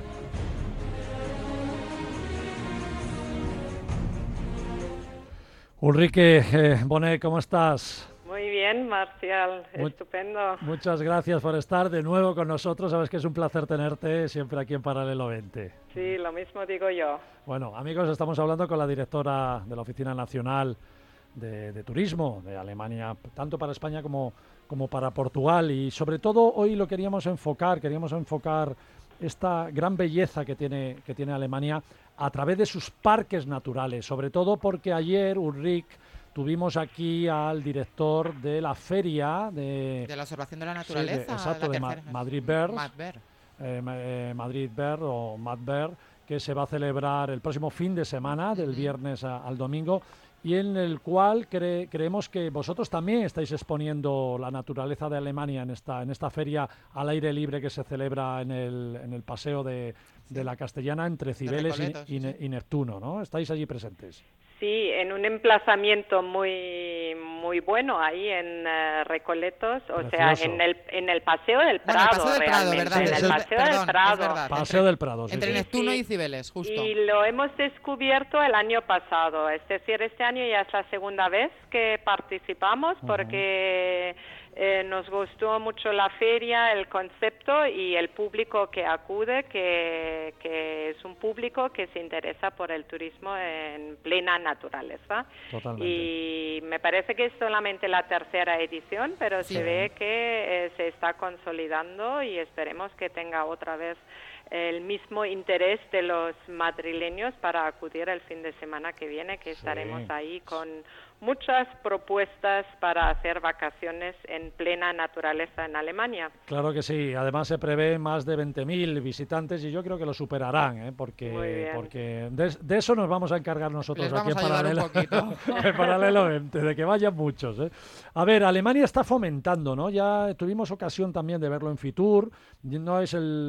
Ulrike eh, Bonet, ¿cómo estás? Muy bien, Marcial, Mu- estupendo. Muchas gracias por estar de nuevo con nosotros. Sabes que es un placer tenerte siempre aquí en Paralelo veinte. Sí, lo mismo digo yo. Bueno, amigos, estamos hablando con la directora de la Oficina Nacional de, de Turismo de Alemania, tanto para España como, como para Portugal. Y sobre todo hoy lo queríamos enfocar, queríamos enfocar esta gran belleza que tiene, que tiene Alemania a través de sus parques naturales, sobre todo porque ayer, Ulrike, tuvimos aquí al director de la feria de, de la observación de la naturaleza. Sí, de, exacto, la de Ma- tercera. Madrid Bird, Mad Bird. eh, eh, Madrid Bird o Mad Bird, que se va a celebrar el próximo fin de semana, del Ujú. viernes a- al domingo, y en el cual cre- creemos que vosotros también estáis exponiendo la naturaleza de Alemania en esta, en esta feria al aire libre que se celebra en el, en el paseo de, de la Castellana entre Cibeles y, Recoletos, y Ne- sí. y Neptuno, ¿no? Estáis allí presentes. Sí, en un emplazamiento muy muy bueno ahí en eh, Recoletos, o Precioso. sea, en el en el Paseo del Bueno, el Prado, Paseo del Prado, realmente, ¿verdad? en Sí, el sí, Paseo perdón, del es Prado. verdad. Paseo Entre- del Prado, sí, Entre sí. Neptuno Sí. y Cibeles, justo. Y lo hemos descubierto el año pasado, es decir, este año ya es la segunda vez que participamos porque eh, nos gustó mucho la feria, el concepto y el público que acude, que, que es un público que se interesa por el turismo en plena naturaleza. Totalmente. Y me parece que es solamente la tercera edición, pero Sí. se ve que eh, se está consolidando y esperemos que tenga otra vez el mismo interés de los madrileños para acudir el fin de semana que viene, que Sí. estaremos ahí con muchas propuestas para hacer vacaciones en plena naturaleza en Alemania. Claro que sí, además se prevé más de veinte mil visitantes y yo creo que lo superarán, ¿eh? Muy porque, bien. porque de, de eso nos vamos a encargar nosotros Les aquí en vamos a ayudar Paralelo, un poquito. en Paralelo veinte, de que vayan muchos. ¿eh? A ver, Alemania está fomentando, ¿no? Ya tuvimos ocasión también de verlo en Fitur, no es el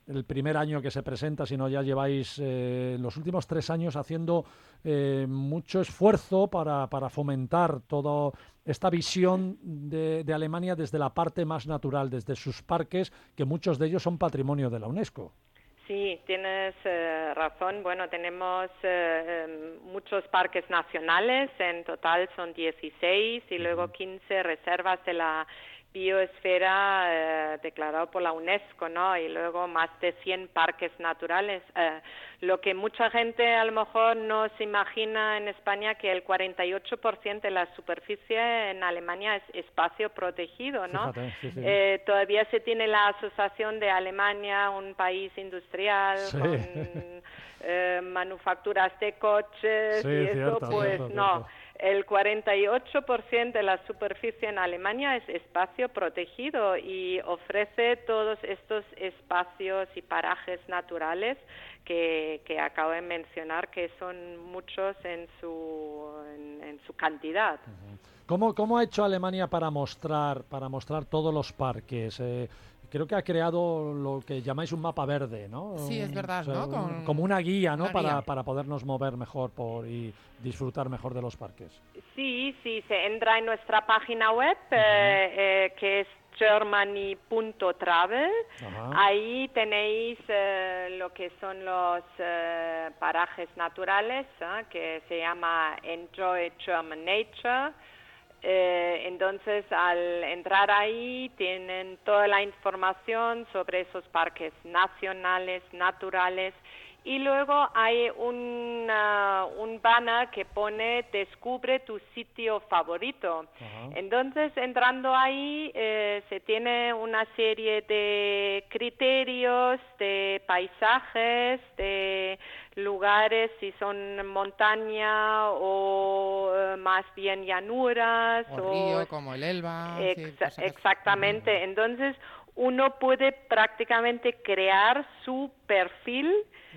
el primer año que se presenta, sino ya lleváis eh, los últimos tres años haciendo eh, mucho esfuerzo para, para fomentar toda esta visión de, de Alemania desde la parte más natural, desde sus parques, que muchos de ellos son patrimonio de la UNESCO. Sí, tienes eh, razón. Bueno, tenemos eh, muchos parques nacionales, en total son dieciséis y luego quince reservas de la biosfera eh, declarado por la UNESCO, ¿no? Y luego más de cien parques naturales. Eh, lo que mucha gente a lo mejor no se imagina en España, que el cuarenta y ocho por ciento de la superficie en Alemania es espacio protegido, ¿no? Fíjate, sí, sí. Eh, todavía se tiene la asociación de Alemania, un país industrial, Sí. con eh, manufacturas de coches, Sí, y eso, cierto, pues cierto, no. cierto. El cuarenta y ocho por ciento de la superficie en Alemania es espacio protegido y ofrece todos estos espacios y parajes naturales que, que acabo de mencionar, que son muchos en su, en, en su cantidad. ¿Cómo, ¿Cómo ha hecho Alemania para mostrar, para mostrar todos los parques? Eh, creo que ha creado lo que llamáis un mapa verde, ¿no? Sí, es verdad, O sea, ¿no? un- Con- como una guía, ¿no? una Para, guía. para podernos mover mejor por, y disfrutar mejor de los parques. Sí, sí, se entra en nuestra página web, eh, eh, que es germany punto travel. Ajá. Ahí tenéis eh, lo que son los eh, parajes naturales, ¿eh? Que se llama Enjoy German Nature. Eh, entonces, al entrar ahí, tienen toda la información sobre esos parques nacionales, naturales, y luego hay un, uh, un banner que pone Descubre tu sitio favorito. Ajá. Entonces, entrando ahí, eh, se tiene una serie de criterios, de paisajes, de lugares, si son montaña o eh, más bien llanuras. O río, como el Elba. sí, Exa- cosas así. exactamente. Entonces, uno puede prácticamente crear su perfil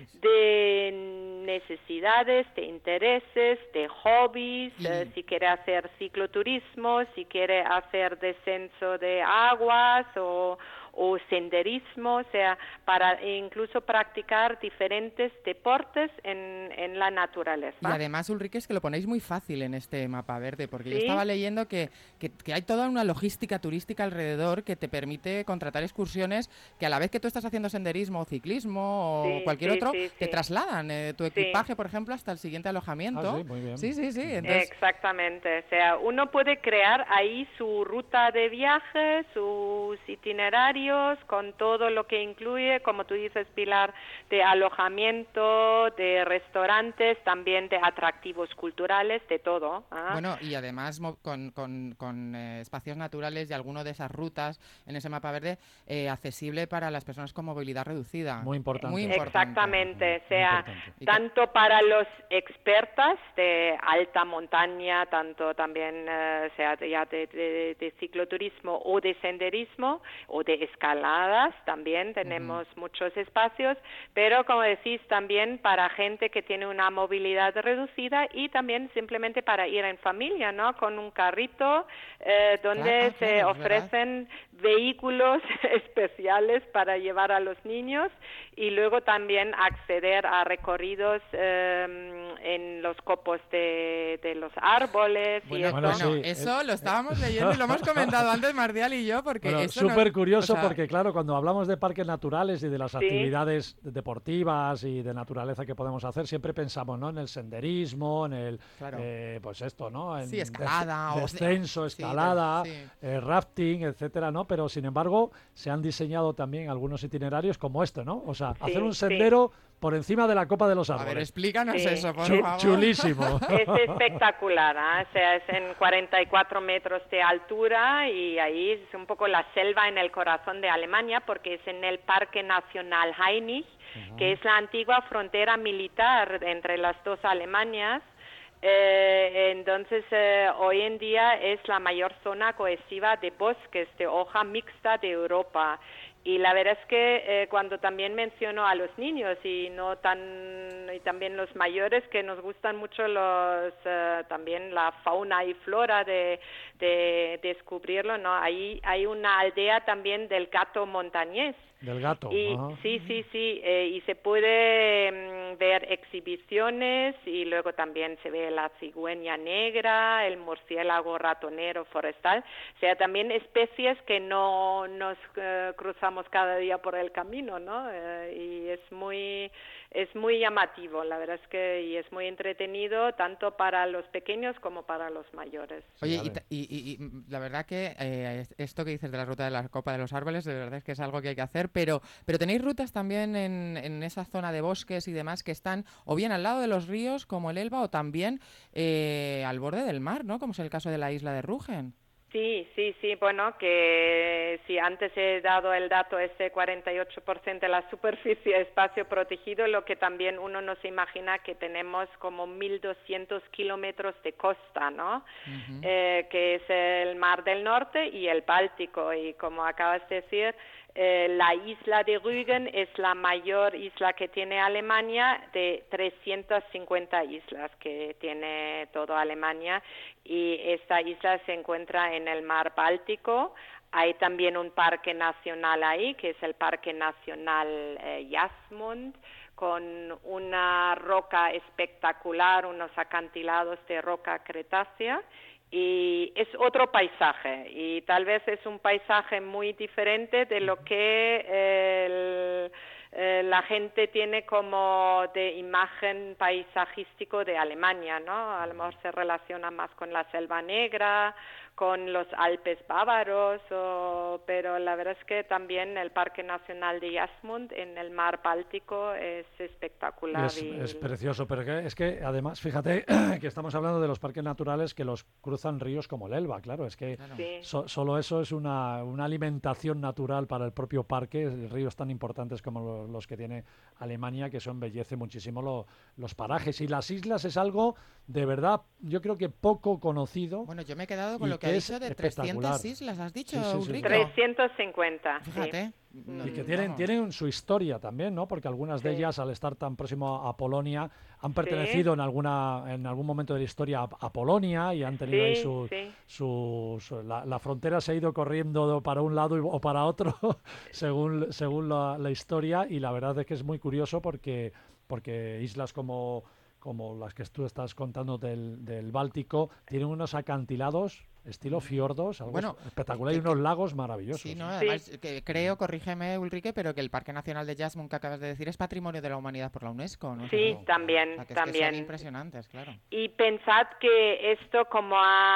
de necesidades, de intereses, de hobbies, Y- eh, si quiere hacer cicloturismo, si quiere hacer descenso de aguas o, o senderismo, o sea, para incluso practicar diferentes deportes en, en la naturaleza. Y además, Ulrike, es que lo ponéis muy fácil en este mapa verde, porque yo ¿Sí? estaba leyendo que, que, que hay toda una logística turística alrededor que te permite contratar excursiones que a la vez que tú estás haciendo senderismo o ciclismo o Sí, cualquier sí, otro, sí, te sí. trasladan eh, tu equipaje, por ejemplo, hasta el siguiente alojamiento. Ah, sí, muy bien. Sí, sí, sí. Entonces, Exactamente, o sea, uno puede crear ahí su ruta de viaje, sus itinerarios, con todo lo que incluye, como tú dices, Pilar, de alojamiento, de restaurantes, también de atractivos culturales, de todo. ¿ah? bueno, y además mo- con, con- con, eh, espacios naturales y alguno de esas rutas en ese mapa verde eh, accesible para las personas con movilidad reducida. Muy importante. Muy importante. Exactamente, o Muy sea, importante. Y que- tanto para los expertas de alta montaña, tanto también eh, sea de, ya de, de- de cicloturismo o de senderismo o de escaladas, también tenemos muchos espacios, pero como decís, también para gente que tiene una movilidad reducida y también simplemente para ir en familia, ¿no? Con un carrito eh, donde Claro, ah, se claro, es verdad. ofrecen vehículos especiales para llevar a los niños y luego también acceder a recorridos eh, en los copos de, de los árboles y Bueno, eso. Bueno, bueno, sí, eso eh, lo estábamos leyendo y lo hemos comentado antes Mardial y yo, porque Bueno, eso no- súper curioso o sea, porque, claro, cuando hablamos de parques naturales y de las Sí. actividades deportivas y de naturaleza que podemos hacer, siempre pensamos, ¿no? En el senderismo, en el, Claro. eh, pues esto, ¿no? En Sí, escalada des- o- descenso, sí, escalada, sí. eh, rafting, etcétera, ¿no? Pero, sin embargo, se han diseñado también algunos itinerarios como este, ¿no? O sea, hacer un sí. sendero por encima de la copa de los A ver, árboles. explícanos Sí. eso, por Chu- favor. chulísimo. Es espectacular, ¿ah? O sea, es en cuarenta y cuatro metros de altura y ahí es un poco la selva en el corazón de Alemania porque es en el Parque Nacional Hainich, que es la antigua frontera militar entre las dos Alemanias. Eh, entonces, eh, hoy en día es la mayor zona cohesiva de bosques de hoja mixta de Europa. Y la verdad es que eh, cuando también menciono a los niños y no tan y también los mayores que nos gustan mucho los eh, también la fauna y flora de, de descubrirlo, no, ahí hay una aldea también del gato montañés. Del gato. Y, Ajá. sí, sí, sí, eh, y se puede mm, ver exhibiciones y luego también se ve la cigüeña negra, el murciélago ratonero forestal, o sea, también especies que no nos eh, cruzamos cada día por el camino, ¿no? Eh, y es muy es muy llamativo, la verdad es que y es muy entretenido tanto para los pequeños como para los mayores. Oye, y, y, y, y la verdad que eh, esto que dices de la ruta de la Copa de los Árboles, de verdad es que es algo que hay que hacer, pero, pero tenéis rutas también en, en esa zona de bosques y demás que están o bien al lado de los ríos como el Elba o también eh, al borde del mar, ¿no? Como es el caso de la isla de Rügen. Sí, sí, sí, bueno, que si antes he dado el dato, ese cuarenta y ocho por ciento de la superficie de espacio protegido, lo que también uno no se imagina que tenemos como mil doscientos kilómetros de costa, ¿no? Uh-huh. Eh, que es el Mar del Norte y el Báltico, y como acabas de decir, Eh, la isla de Rügen es la mayor isla que tiene Alemania de trescientas cincuenta islas que tiene toda Alemania, y esta isla se encuentra en el mar Báltico. Hay también un parque nacional ahí, que es el Parque Nacional eh, Jasmund, con una roca espectacular, unos acantilados de roca cretácea. Y es otro paisaje, y tal vez es un paisaje muy diferente de lo que el, eh, la gente tiene como de imagen paisajístico de Alemania, ¿no? A lo mejor se relaciona más con la Selva Negra, con los Alpes bávaros, o, pero la verdad es que también el Parque Nacional de Jasmund en el mar Báltico es espectacular. Es, y... es precioso, pero que, es que además, fíjate que estamos hablando de los parques naturales que los cruzan ríos como el Elba, claro, es que claro. Sí. So, solo eso es una, una alimentación natural para el propio parque, ríos tan importantes como los, los que tiene Alemania, que eso embellece muchísimo lo, los parajes. Y las islas es algo de verdad, yo creo que poco conocido. Bueno, yo me he quedado con lo que ha dicho de trescientas islas, ¿has dicho, sí, sí, sí, Ulrico? trescientas cincuenta. Fíjate. Sí. Y que tienen, tienen su historia también, ¿no? Porque algunas de sí. ellas, al estar tan próximo a Polonia, han pertenecido sí. en alguna en algún momento de la historia a, a Polonia y han tenido sí, ahí su... Sí. su, su la, la frontera se ha ido corriendo para un lado o para otro, según, según la, la historia, y la verdad es que es muy curioso porque, porque islas como... como las que tú estás contando del, del Báltico, tienen unos acantilados estilo fiordos, algo bueno, espectacular, y unos lagos maravillosos. Sí, no, además, sí. que creo, corrígeme, Ulrike, pero que el Parque Nacional de Jasmund que acabas de decir es Patrimonio de la Humanidad por la UNESCO, ¿no? Sí, no, también, o sea, que también. Es que son impresionantes, claro. Y pensad que esto, como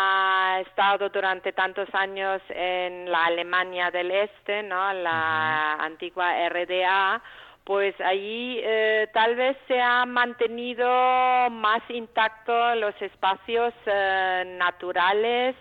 ha estado durante tantos años en la Alemania del Este, ¿no? La uh-huh. antigua R D A, pues allí eh, tal vez se ha mantenido más intacto los espacios eh, naturales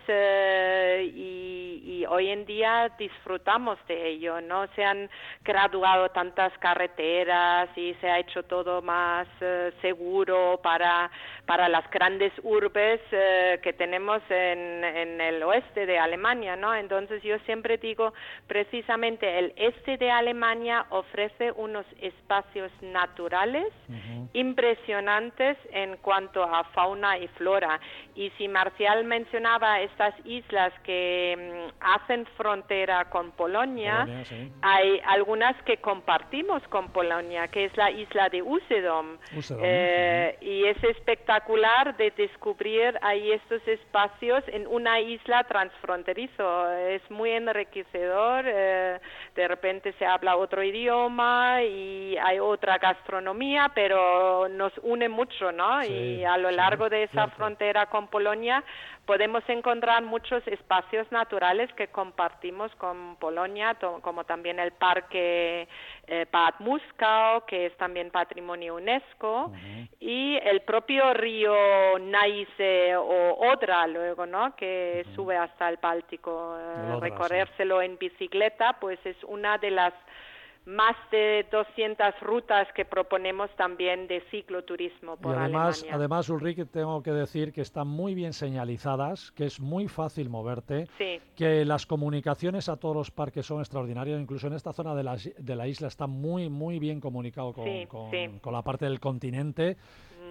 eh, y, y hoy en día disfrutamos de ello, ¿no? Se han graduado tantas carreteras y se ha hecho todo más eh, seguro para, para las grandes urbes eh, que tenemos en, en el oeste de Alemania, ¿no? Entonces yo siempre digo, precisamente el este de Alemania ofrece unos espacios naturales uh-huh. impresionantes en cuanto a fauna y flora. Y si Marcial mencionaba estas islas que um, hacen frontera con Polonia, Polonia sí. hay algunas que compartimos con Polonia, que es la isla de Usedom. Usedom eh, uh-huh. Y es espectacular de descubrir ahí estos espacios en una isla transfronterizo. Es muy enriquecedor, eh, de repente se habla otro idioma y hay otra gastronomía, pero nos une mucho, ¿no? Sí, y a lo largo sí, de esa cierto. frontera con Polonia podemos encontrar muchos espacios naturales que compartimos con Polonia, to- como también el Parque eh, Bad Muskau, que es también Patrimonio UNESCO, uh-huh. y el propio río Neiße o Odra, luego, ¿no? Que uh-huh. sube hasta el Báltico. El Odra, recorrérselo sí. en bicicleta, pues es una de las más de doscientas rutas que proponemos también de cicloturismo por y además, Alemania. Además, Ulrike, tengo que decir que están muy bien señalizadas, que es muy fácil moverte, sí. que las comunicaciones a todos los parques son extraordinarias, incluso en esta zona de la, de la isla está muy, muy bien comunicado con, sí, con, sí. con la parte del continente.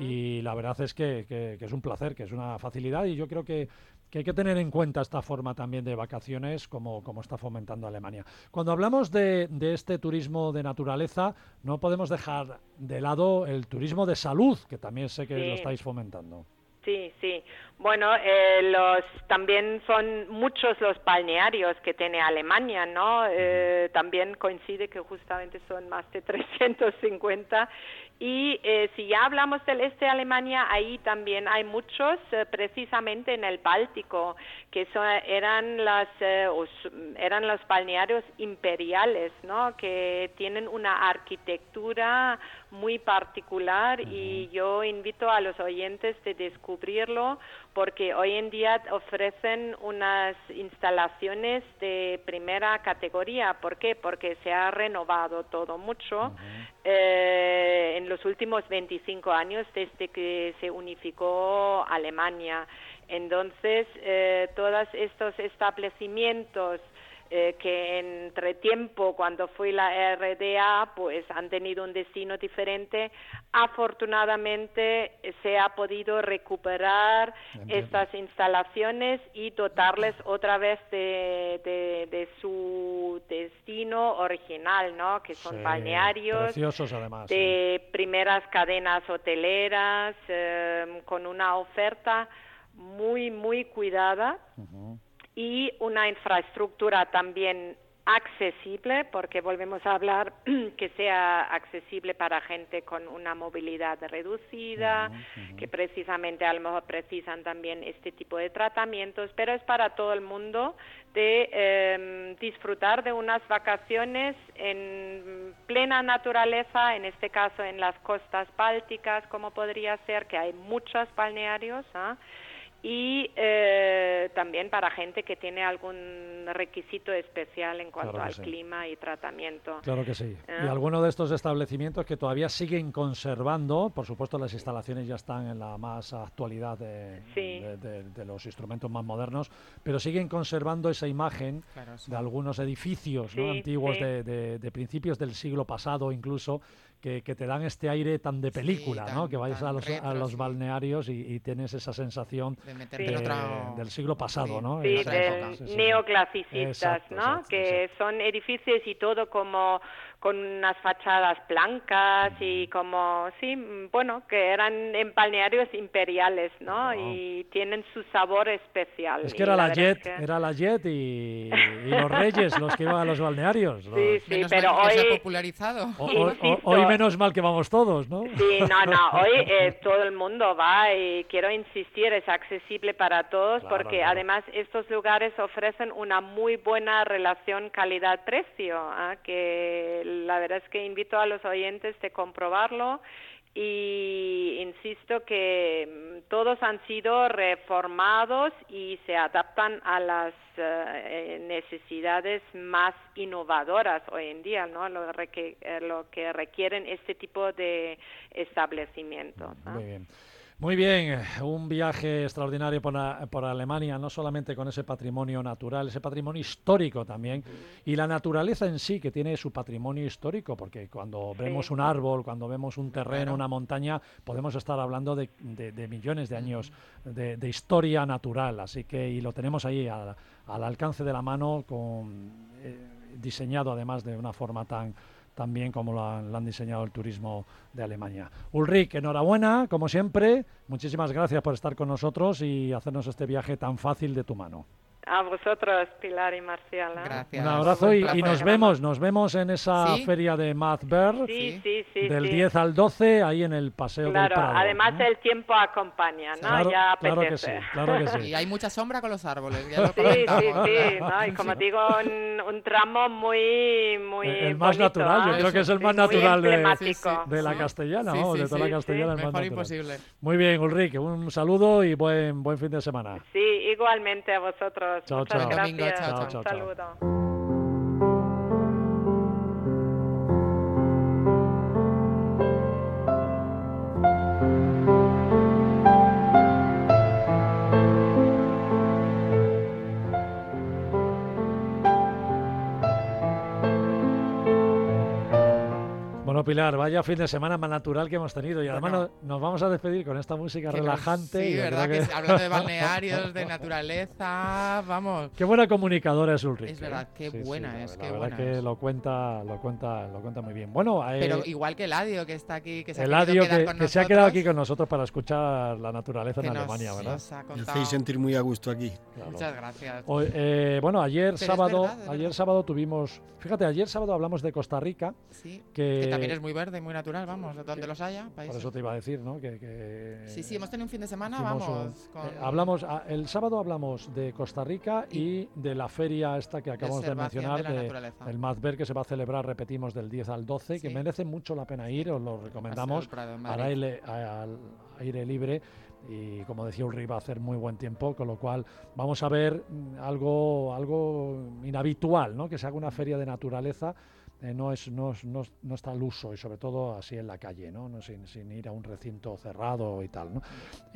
y la verdad es que, que, que es un placer, que es una facilidad, y yo creo que, que hay que tener en cuenta esta forma también de vacaciones como, como está fomentando Alemania. Cuando hablamos de, de este turismo de naturaleza, no podemos dejar de lado el turismo de salud, que también sé que Sí. lo estáis fomentando. Sí, sí. Bueno, eh, los también son muchos los balnearios que tiene Alemania, ¿no? Eh, también coincide que justamente son más de trescientos cincuenta. Y eh, si ya hablamos del este de Alemania, ahí también hay muchos, eh, precisamente en el Báltico, que son, eran las eh, os, eran los balnearios imperiales, ¿no? Que tienen una arquitectura muy particular, uh-huh. y yo invito a los oyentes de descubrirlo, porque hoy en día ofrecen unas instalaciones de primera categoría. ¿Por qué? Porque se ha renovado todo mucho uh-huh. eh, en los últimos veinticinco años desde que se unificó Alemania. Entonces, eh, todos estos establecimientos eh, que entre tiempo, cuando fue la R D A, pues han tenido un destino diferente, afortunadamente se ha podido recuperar Entiendo. estas instalaciones y dotarles otra vez de, de, de su destino original, ¿no? Que son sí, balnearios preciosos además, de sí. primeras cadenas hoteleras, eh, con una oferta muy, muy cuidada. Uh-huh. Y una infraestructura también accesible, porque volvemos a hablar que sea accesible para gente con una movilidad reducida, uh-huh, uh-huh. que precisamente a lo mejor precisan también este tipo de tratamientos, pero es para todo el mundo de eh, disfrutar de unas vacaciones en plena naturaleza, en este caso en las costas bálticas, como podría ser, que hay muchos balnearios, ¿eh? Y eh, también para gente que tiene algún requisito especial en cuanto claro al sí. clima y tratamiento. Claro que sí. ¿Eh? Y algunos de estos establecimientos que todavía siguen conservando, por supuesto las instalaciones ya están en la más actualidad de, sí. de, de, de los instrumentos más modernos, pero siguen conservando esa imagen claro, sí. de algunos edificios sí, ¿no? antiguos sí. de, de, de principios del siglo pasado incluso, Que, que te dan este aire tan de película, sí, tan, ¿no? Que vayas a los, retro, a los sí. balnearios y, y tienes esa sensación de de, otro... del siglo pasado, sí. ¿no? Sí, de sí, sí, neoclasicistas, exacto, ¿no? Exacto, que exacto. son edificios y todo como con unas fachadas blancas uh-huh. y como, sí, bueno, que eran en balnearios imperiales, ¿no? Uh-huh. Y tienen su sabor especial. Es que era la, la Jet, que... era la Jet y, y los reyes los que iban a los balnearios. Los... Sí, sí, menos pero mal hoy... que se ha popularizado. O, o, o, hoy menos mal que vamos todos, ¿no? Sí, no, no, hoy eh, todo el mundo va y quiero insistir, es accesible para todos claro, porque claro. además estos lugares ofrecen una muy buena relación calidad-precio, ¿eh? Que la verdad es que invito a los oyentes de comprobarlo y insisto que todos han sido reformados y se adaptan a las uh, necesidades más innovadoras hoy en día, ¿no? Lo, reque- lo que requieren este tipo de establecimientos, ¿no? Muy bien. Muy bien, un viaje extraordinario por, a, por Alemania, no solamente con ese patrimonio natural, ese patrimonio histórico también, y la naturaleza en sí, que tiene su patrimonio histórico, porque cuando sí. vemos un árbol, cuando vemos un terreno, claro. una montaña, podemos estar hablando de, de, de millones de años de, de historia natural, así que, y lo tenemos ahí al, al alcance de la mano, con, eh, diseñado además de una forma tan... también como lo han, lo han diseñado el turismo de Alemania. Ulrich, enhorabuena, como siempre, muchísimas gracias por estar con nosotros y hacernos este viaje tan fácil de tu mano. A vosotros, Pilar y Marcial. ¿eh? Gracias. Un abrazo y, y nos vemos, nos vemos en esa ¿Sí? feria de Mathberg sí, sí, sí, del sí. diez al doce, ahí en el Paseo claro, del Prado. Además ¿no? el tiempo acompaña, ¿no? Claro, ya claro que sí, claro que sí. Y hay mucha sombra con los árboles, ya lo Sí, sí, sí, ¿no? ¿no? Y como digo, un, un tramo muy, muy El, el más bonito, natural, yo ¿eh? creo que es el sí, más natural de, sí, sí. de la Sí. castellana, Sí, ¿no? sí, de toda sí, la castellana, sí. el más Mejor natural. imposible. Muy bien, Ulrich, un saludo y buen, buen fin de semana. Sí, igualmente a vosotros. Chao, Muchas chao. gracias. Domingo, chao, chao, un chao. saludo. Bueno, Pilar, vaya fin de semana más natural que hemos tenido. Y además Bueno. nos, nos vamos a despedir con esta música relajante. Nos, sí, y yo verdad, creo que... hablando de balnearios, de naturaleza, vamos. Qué buena comunicadora es Ulrike. Es verdad, qué Sí, buena sí, es, la qué verdad buena que es. lo cuenta, lo cuenta, lo cuenta muy bien. Bueno, eh, Pero igual que Eladio, que está aquí, que se ha Eladio querido quedar que, con que se ha quedado aquí nosotros, con nosotros para escuchar la naturaleza que en nos- Alemania, ¿verdad? nos ha Me contado. hacéis sentir muy a gusto aquí. Claro. Muchas gracias. Hoy, eh, bueno, ayer Pero es sábado, verdad, es ayer verdad. sábado tuvimos, fíjate, ayer sábado hablamos de Costa Rica, Sí, que, que también es muy verde y muy natural, vamos, de donde los haya, por países. eso te iba a decir, ¿no? Que, que Sí, sí, hemos tenido un fin de semana, hicimos vamos. un- con eh, hablamos, a- el sábado hablamos de Costa Rica y de la feria esta que acabamos de Observación mencionar, de la de- naturaleza. el Mazber, que se va a celebrar, repetimos, del diez al doce, que Sí. merece mucho la pena ir, os lo recomendamos, Paseo del Prado, en al Madrid. aire, al aire libre. Y como decía Ulrike, va a hacer muy buen tiempo, con lo cual vamos a ver mm, algo, algo inhabitual, ¿no? Que se haga una feria de naturaleza. Eh, no, es, no, es- no, es- no está al uso y sobre todo así en la calle, ¿no? No, sin, sin ir a un recinto cerrado y tal, ¿no?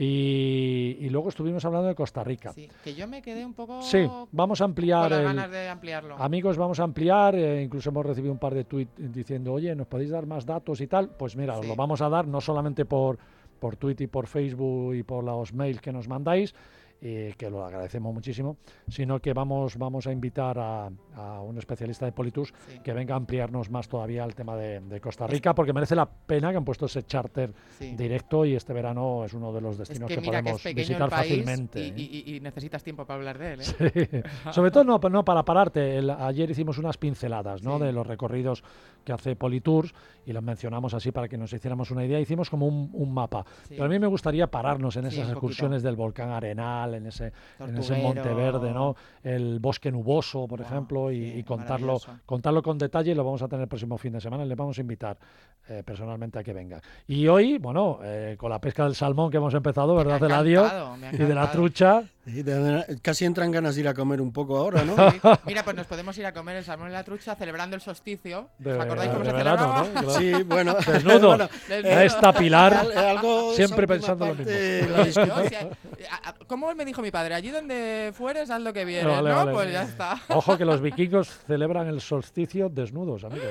Y, y luego estuvimos hablando de Costa Rica. Sí, que yo me quedé un poco Sí, vamos a ampliar con las el- ganas de ampliarlo. Amigos, vamos a ampliar, eh, incluso hemos recibido un par de tweets diciendo, oye, ¿nos podéis dar más datos y tal? Pues mira, os Sí. lo vamos a dar no solamente por, por Twitter y por Facebook y por los mails que nos mandáis, eh, que lo agradecemos muchísimo, sino que vamos, vamos a invitar a, a un especialista de Politus Sí. que venga a ampliarnos más todavía el tema de, de Costa Rica, porque merece la pena que han puesto ese charter Sí. directo y este verano es uno de los Es destinos que que, mira que es podemos pequeño visitar el país fácilmente. y, ¿eh? y- y- y necesitas tiempo para hablar de él, ¿eh? Sí. Sobre todo no, no para pararte. El- ayer hicimos unas pinceladas, ¿no? Sí. De los recorridos que hace Politours y los mencionamos así para que nos hiciéramos una idea. Hicimos como un, un mapa. Sí. Pero a mí me gustaría pararnos en Sí, esas un poquito. excursiones del volcán Arenal, en ese, en ese Tortuguero. Monte Verde, ¿no? El bosque nuboso, por Buah, ejemplo, y, sí, y contarlo, maravilloso. contarlo con detalle. Lo vamos a tener el próximo fin de semana. Le vamos a invitar eh, personalmente a que venga. Y hoy, bueno, eh, con la pesca del salmón que hemos empezado, Me ha ¿verdad, Eladio? encantado, me ha Y de la encantado. trucha. Sí, de- casi entran ganas de ir a comer un poco ahora, ¿no? Sí. Mira, pues nos podemos ir a comer el salmón y la trucha celebrando el solsticio. De, ¿Os acordáis cómo de se verano, celebraba? ¿no? Claro. Sí, bueno. Desnudo. bueno, Desnudo. A esta Pilar. al- algo de Siempre esa última pensando lo parte, mismo. la disculpa. Yo, si a- a- a- ¿Cómo me dijo mi padre? Allí donde fueres, haz lo que vieres, Vale, ¿no? vale. Pues ya está. Ojo que los vikingos celebran el solsticio desnudos, amigos.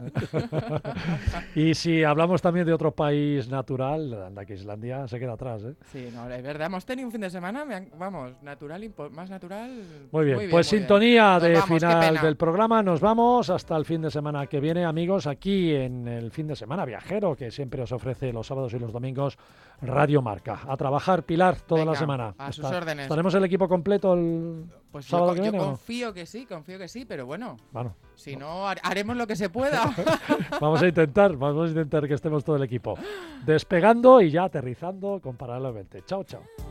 ¿eh? Y si hablamos también de otro país natural, anda que Islandia se queda atrás. ¿eh? Sí, no, es verdad. Hemos tenido un fin de semana, me han- vamos, natural, impo- más natural. Muy bien, muy pues muy sintonía Nos de vamos, qué final pena. del programa. Nos vamos hasta el fin de semana que viene, amigos, aquí en el fin de semana viajero que siempre os ofrece los sábados y los domingos Radio Marca. A trabajar, Pilar, toda la Venga, semana. a sus Está- órdenes. ¿Estaremos el equipo completo el Pues yo, sábado co- que yo viene o no? confío que sí, confío que sí, pero bueno, Bueno, si no, har- haremos lo que se pueda. vamos a intentar, vamos a intentar que estemos todo el equipo despegando y ya aterrizando con paralelamente. Chao, chao.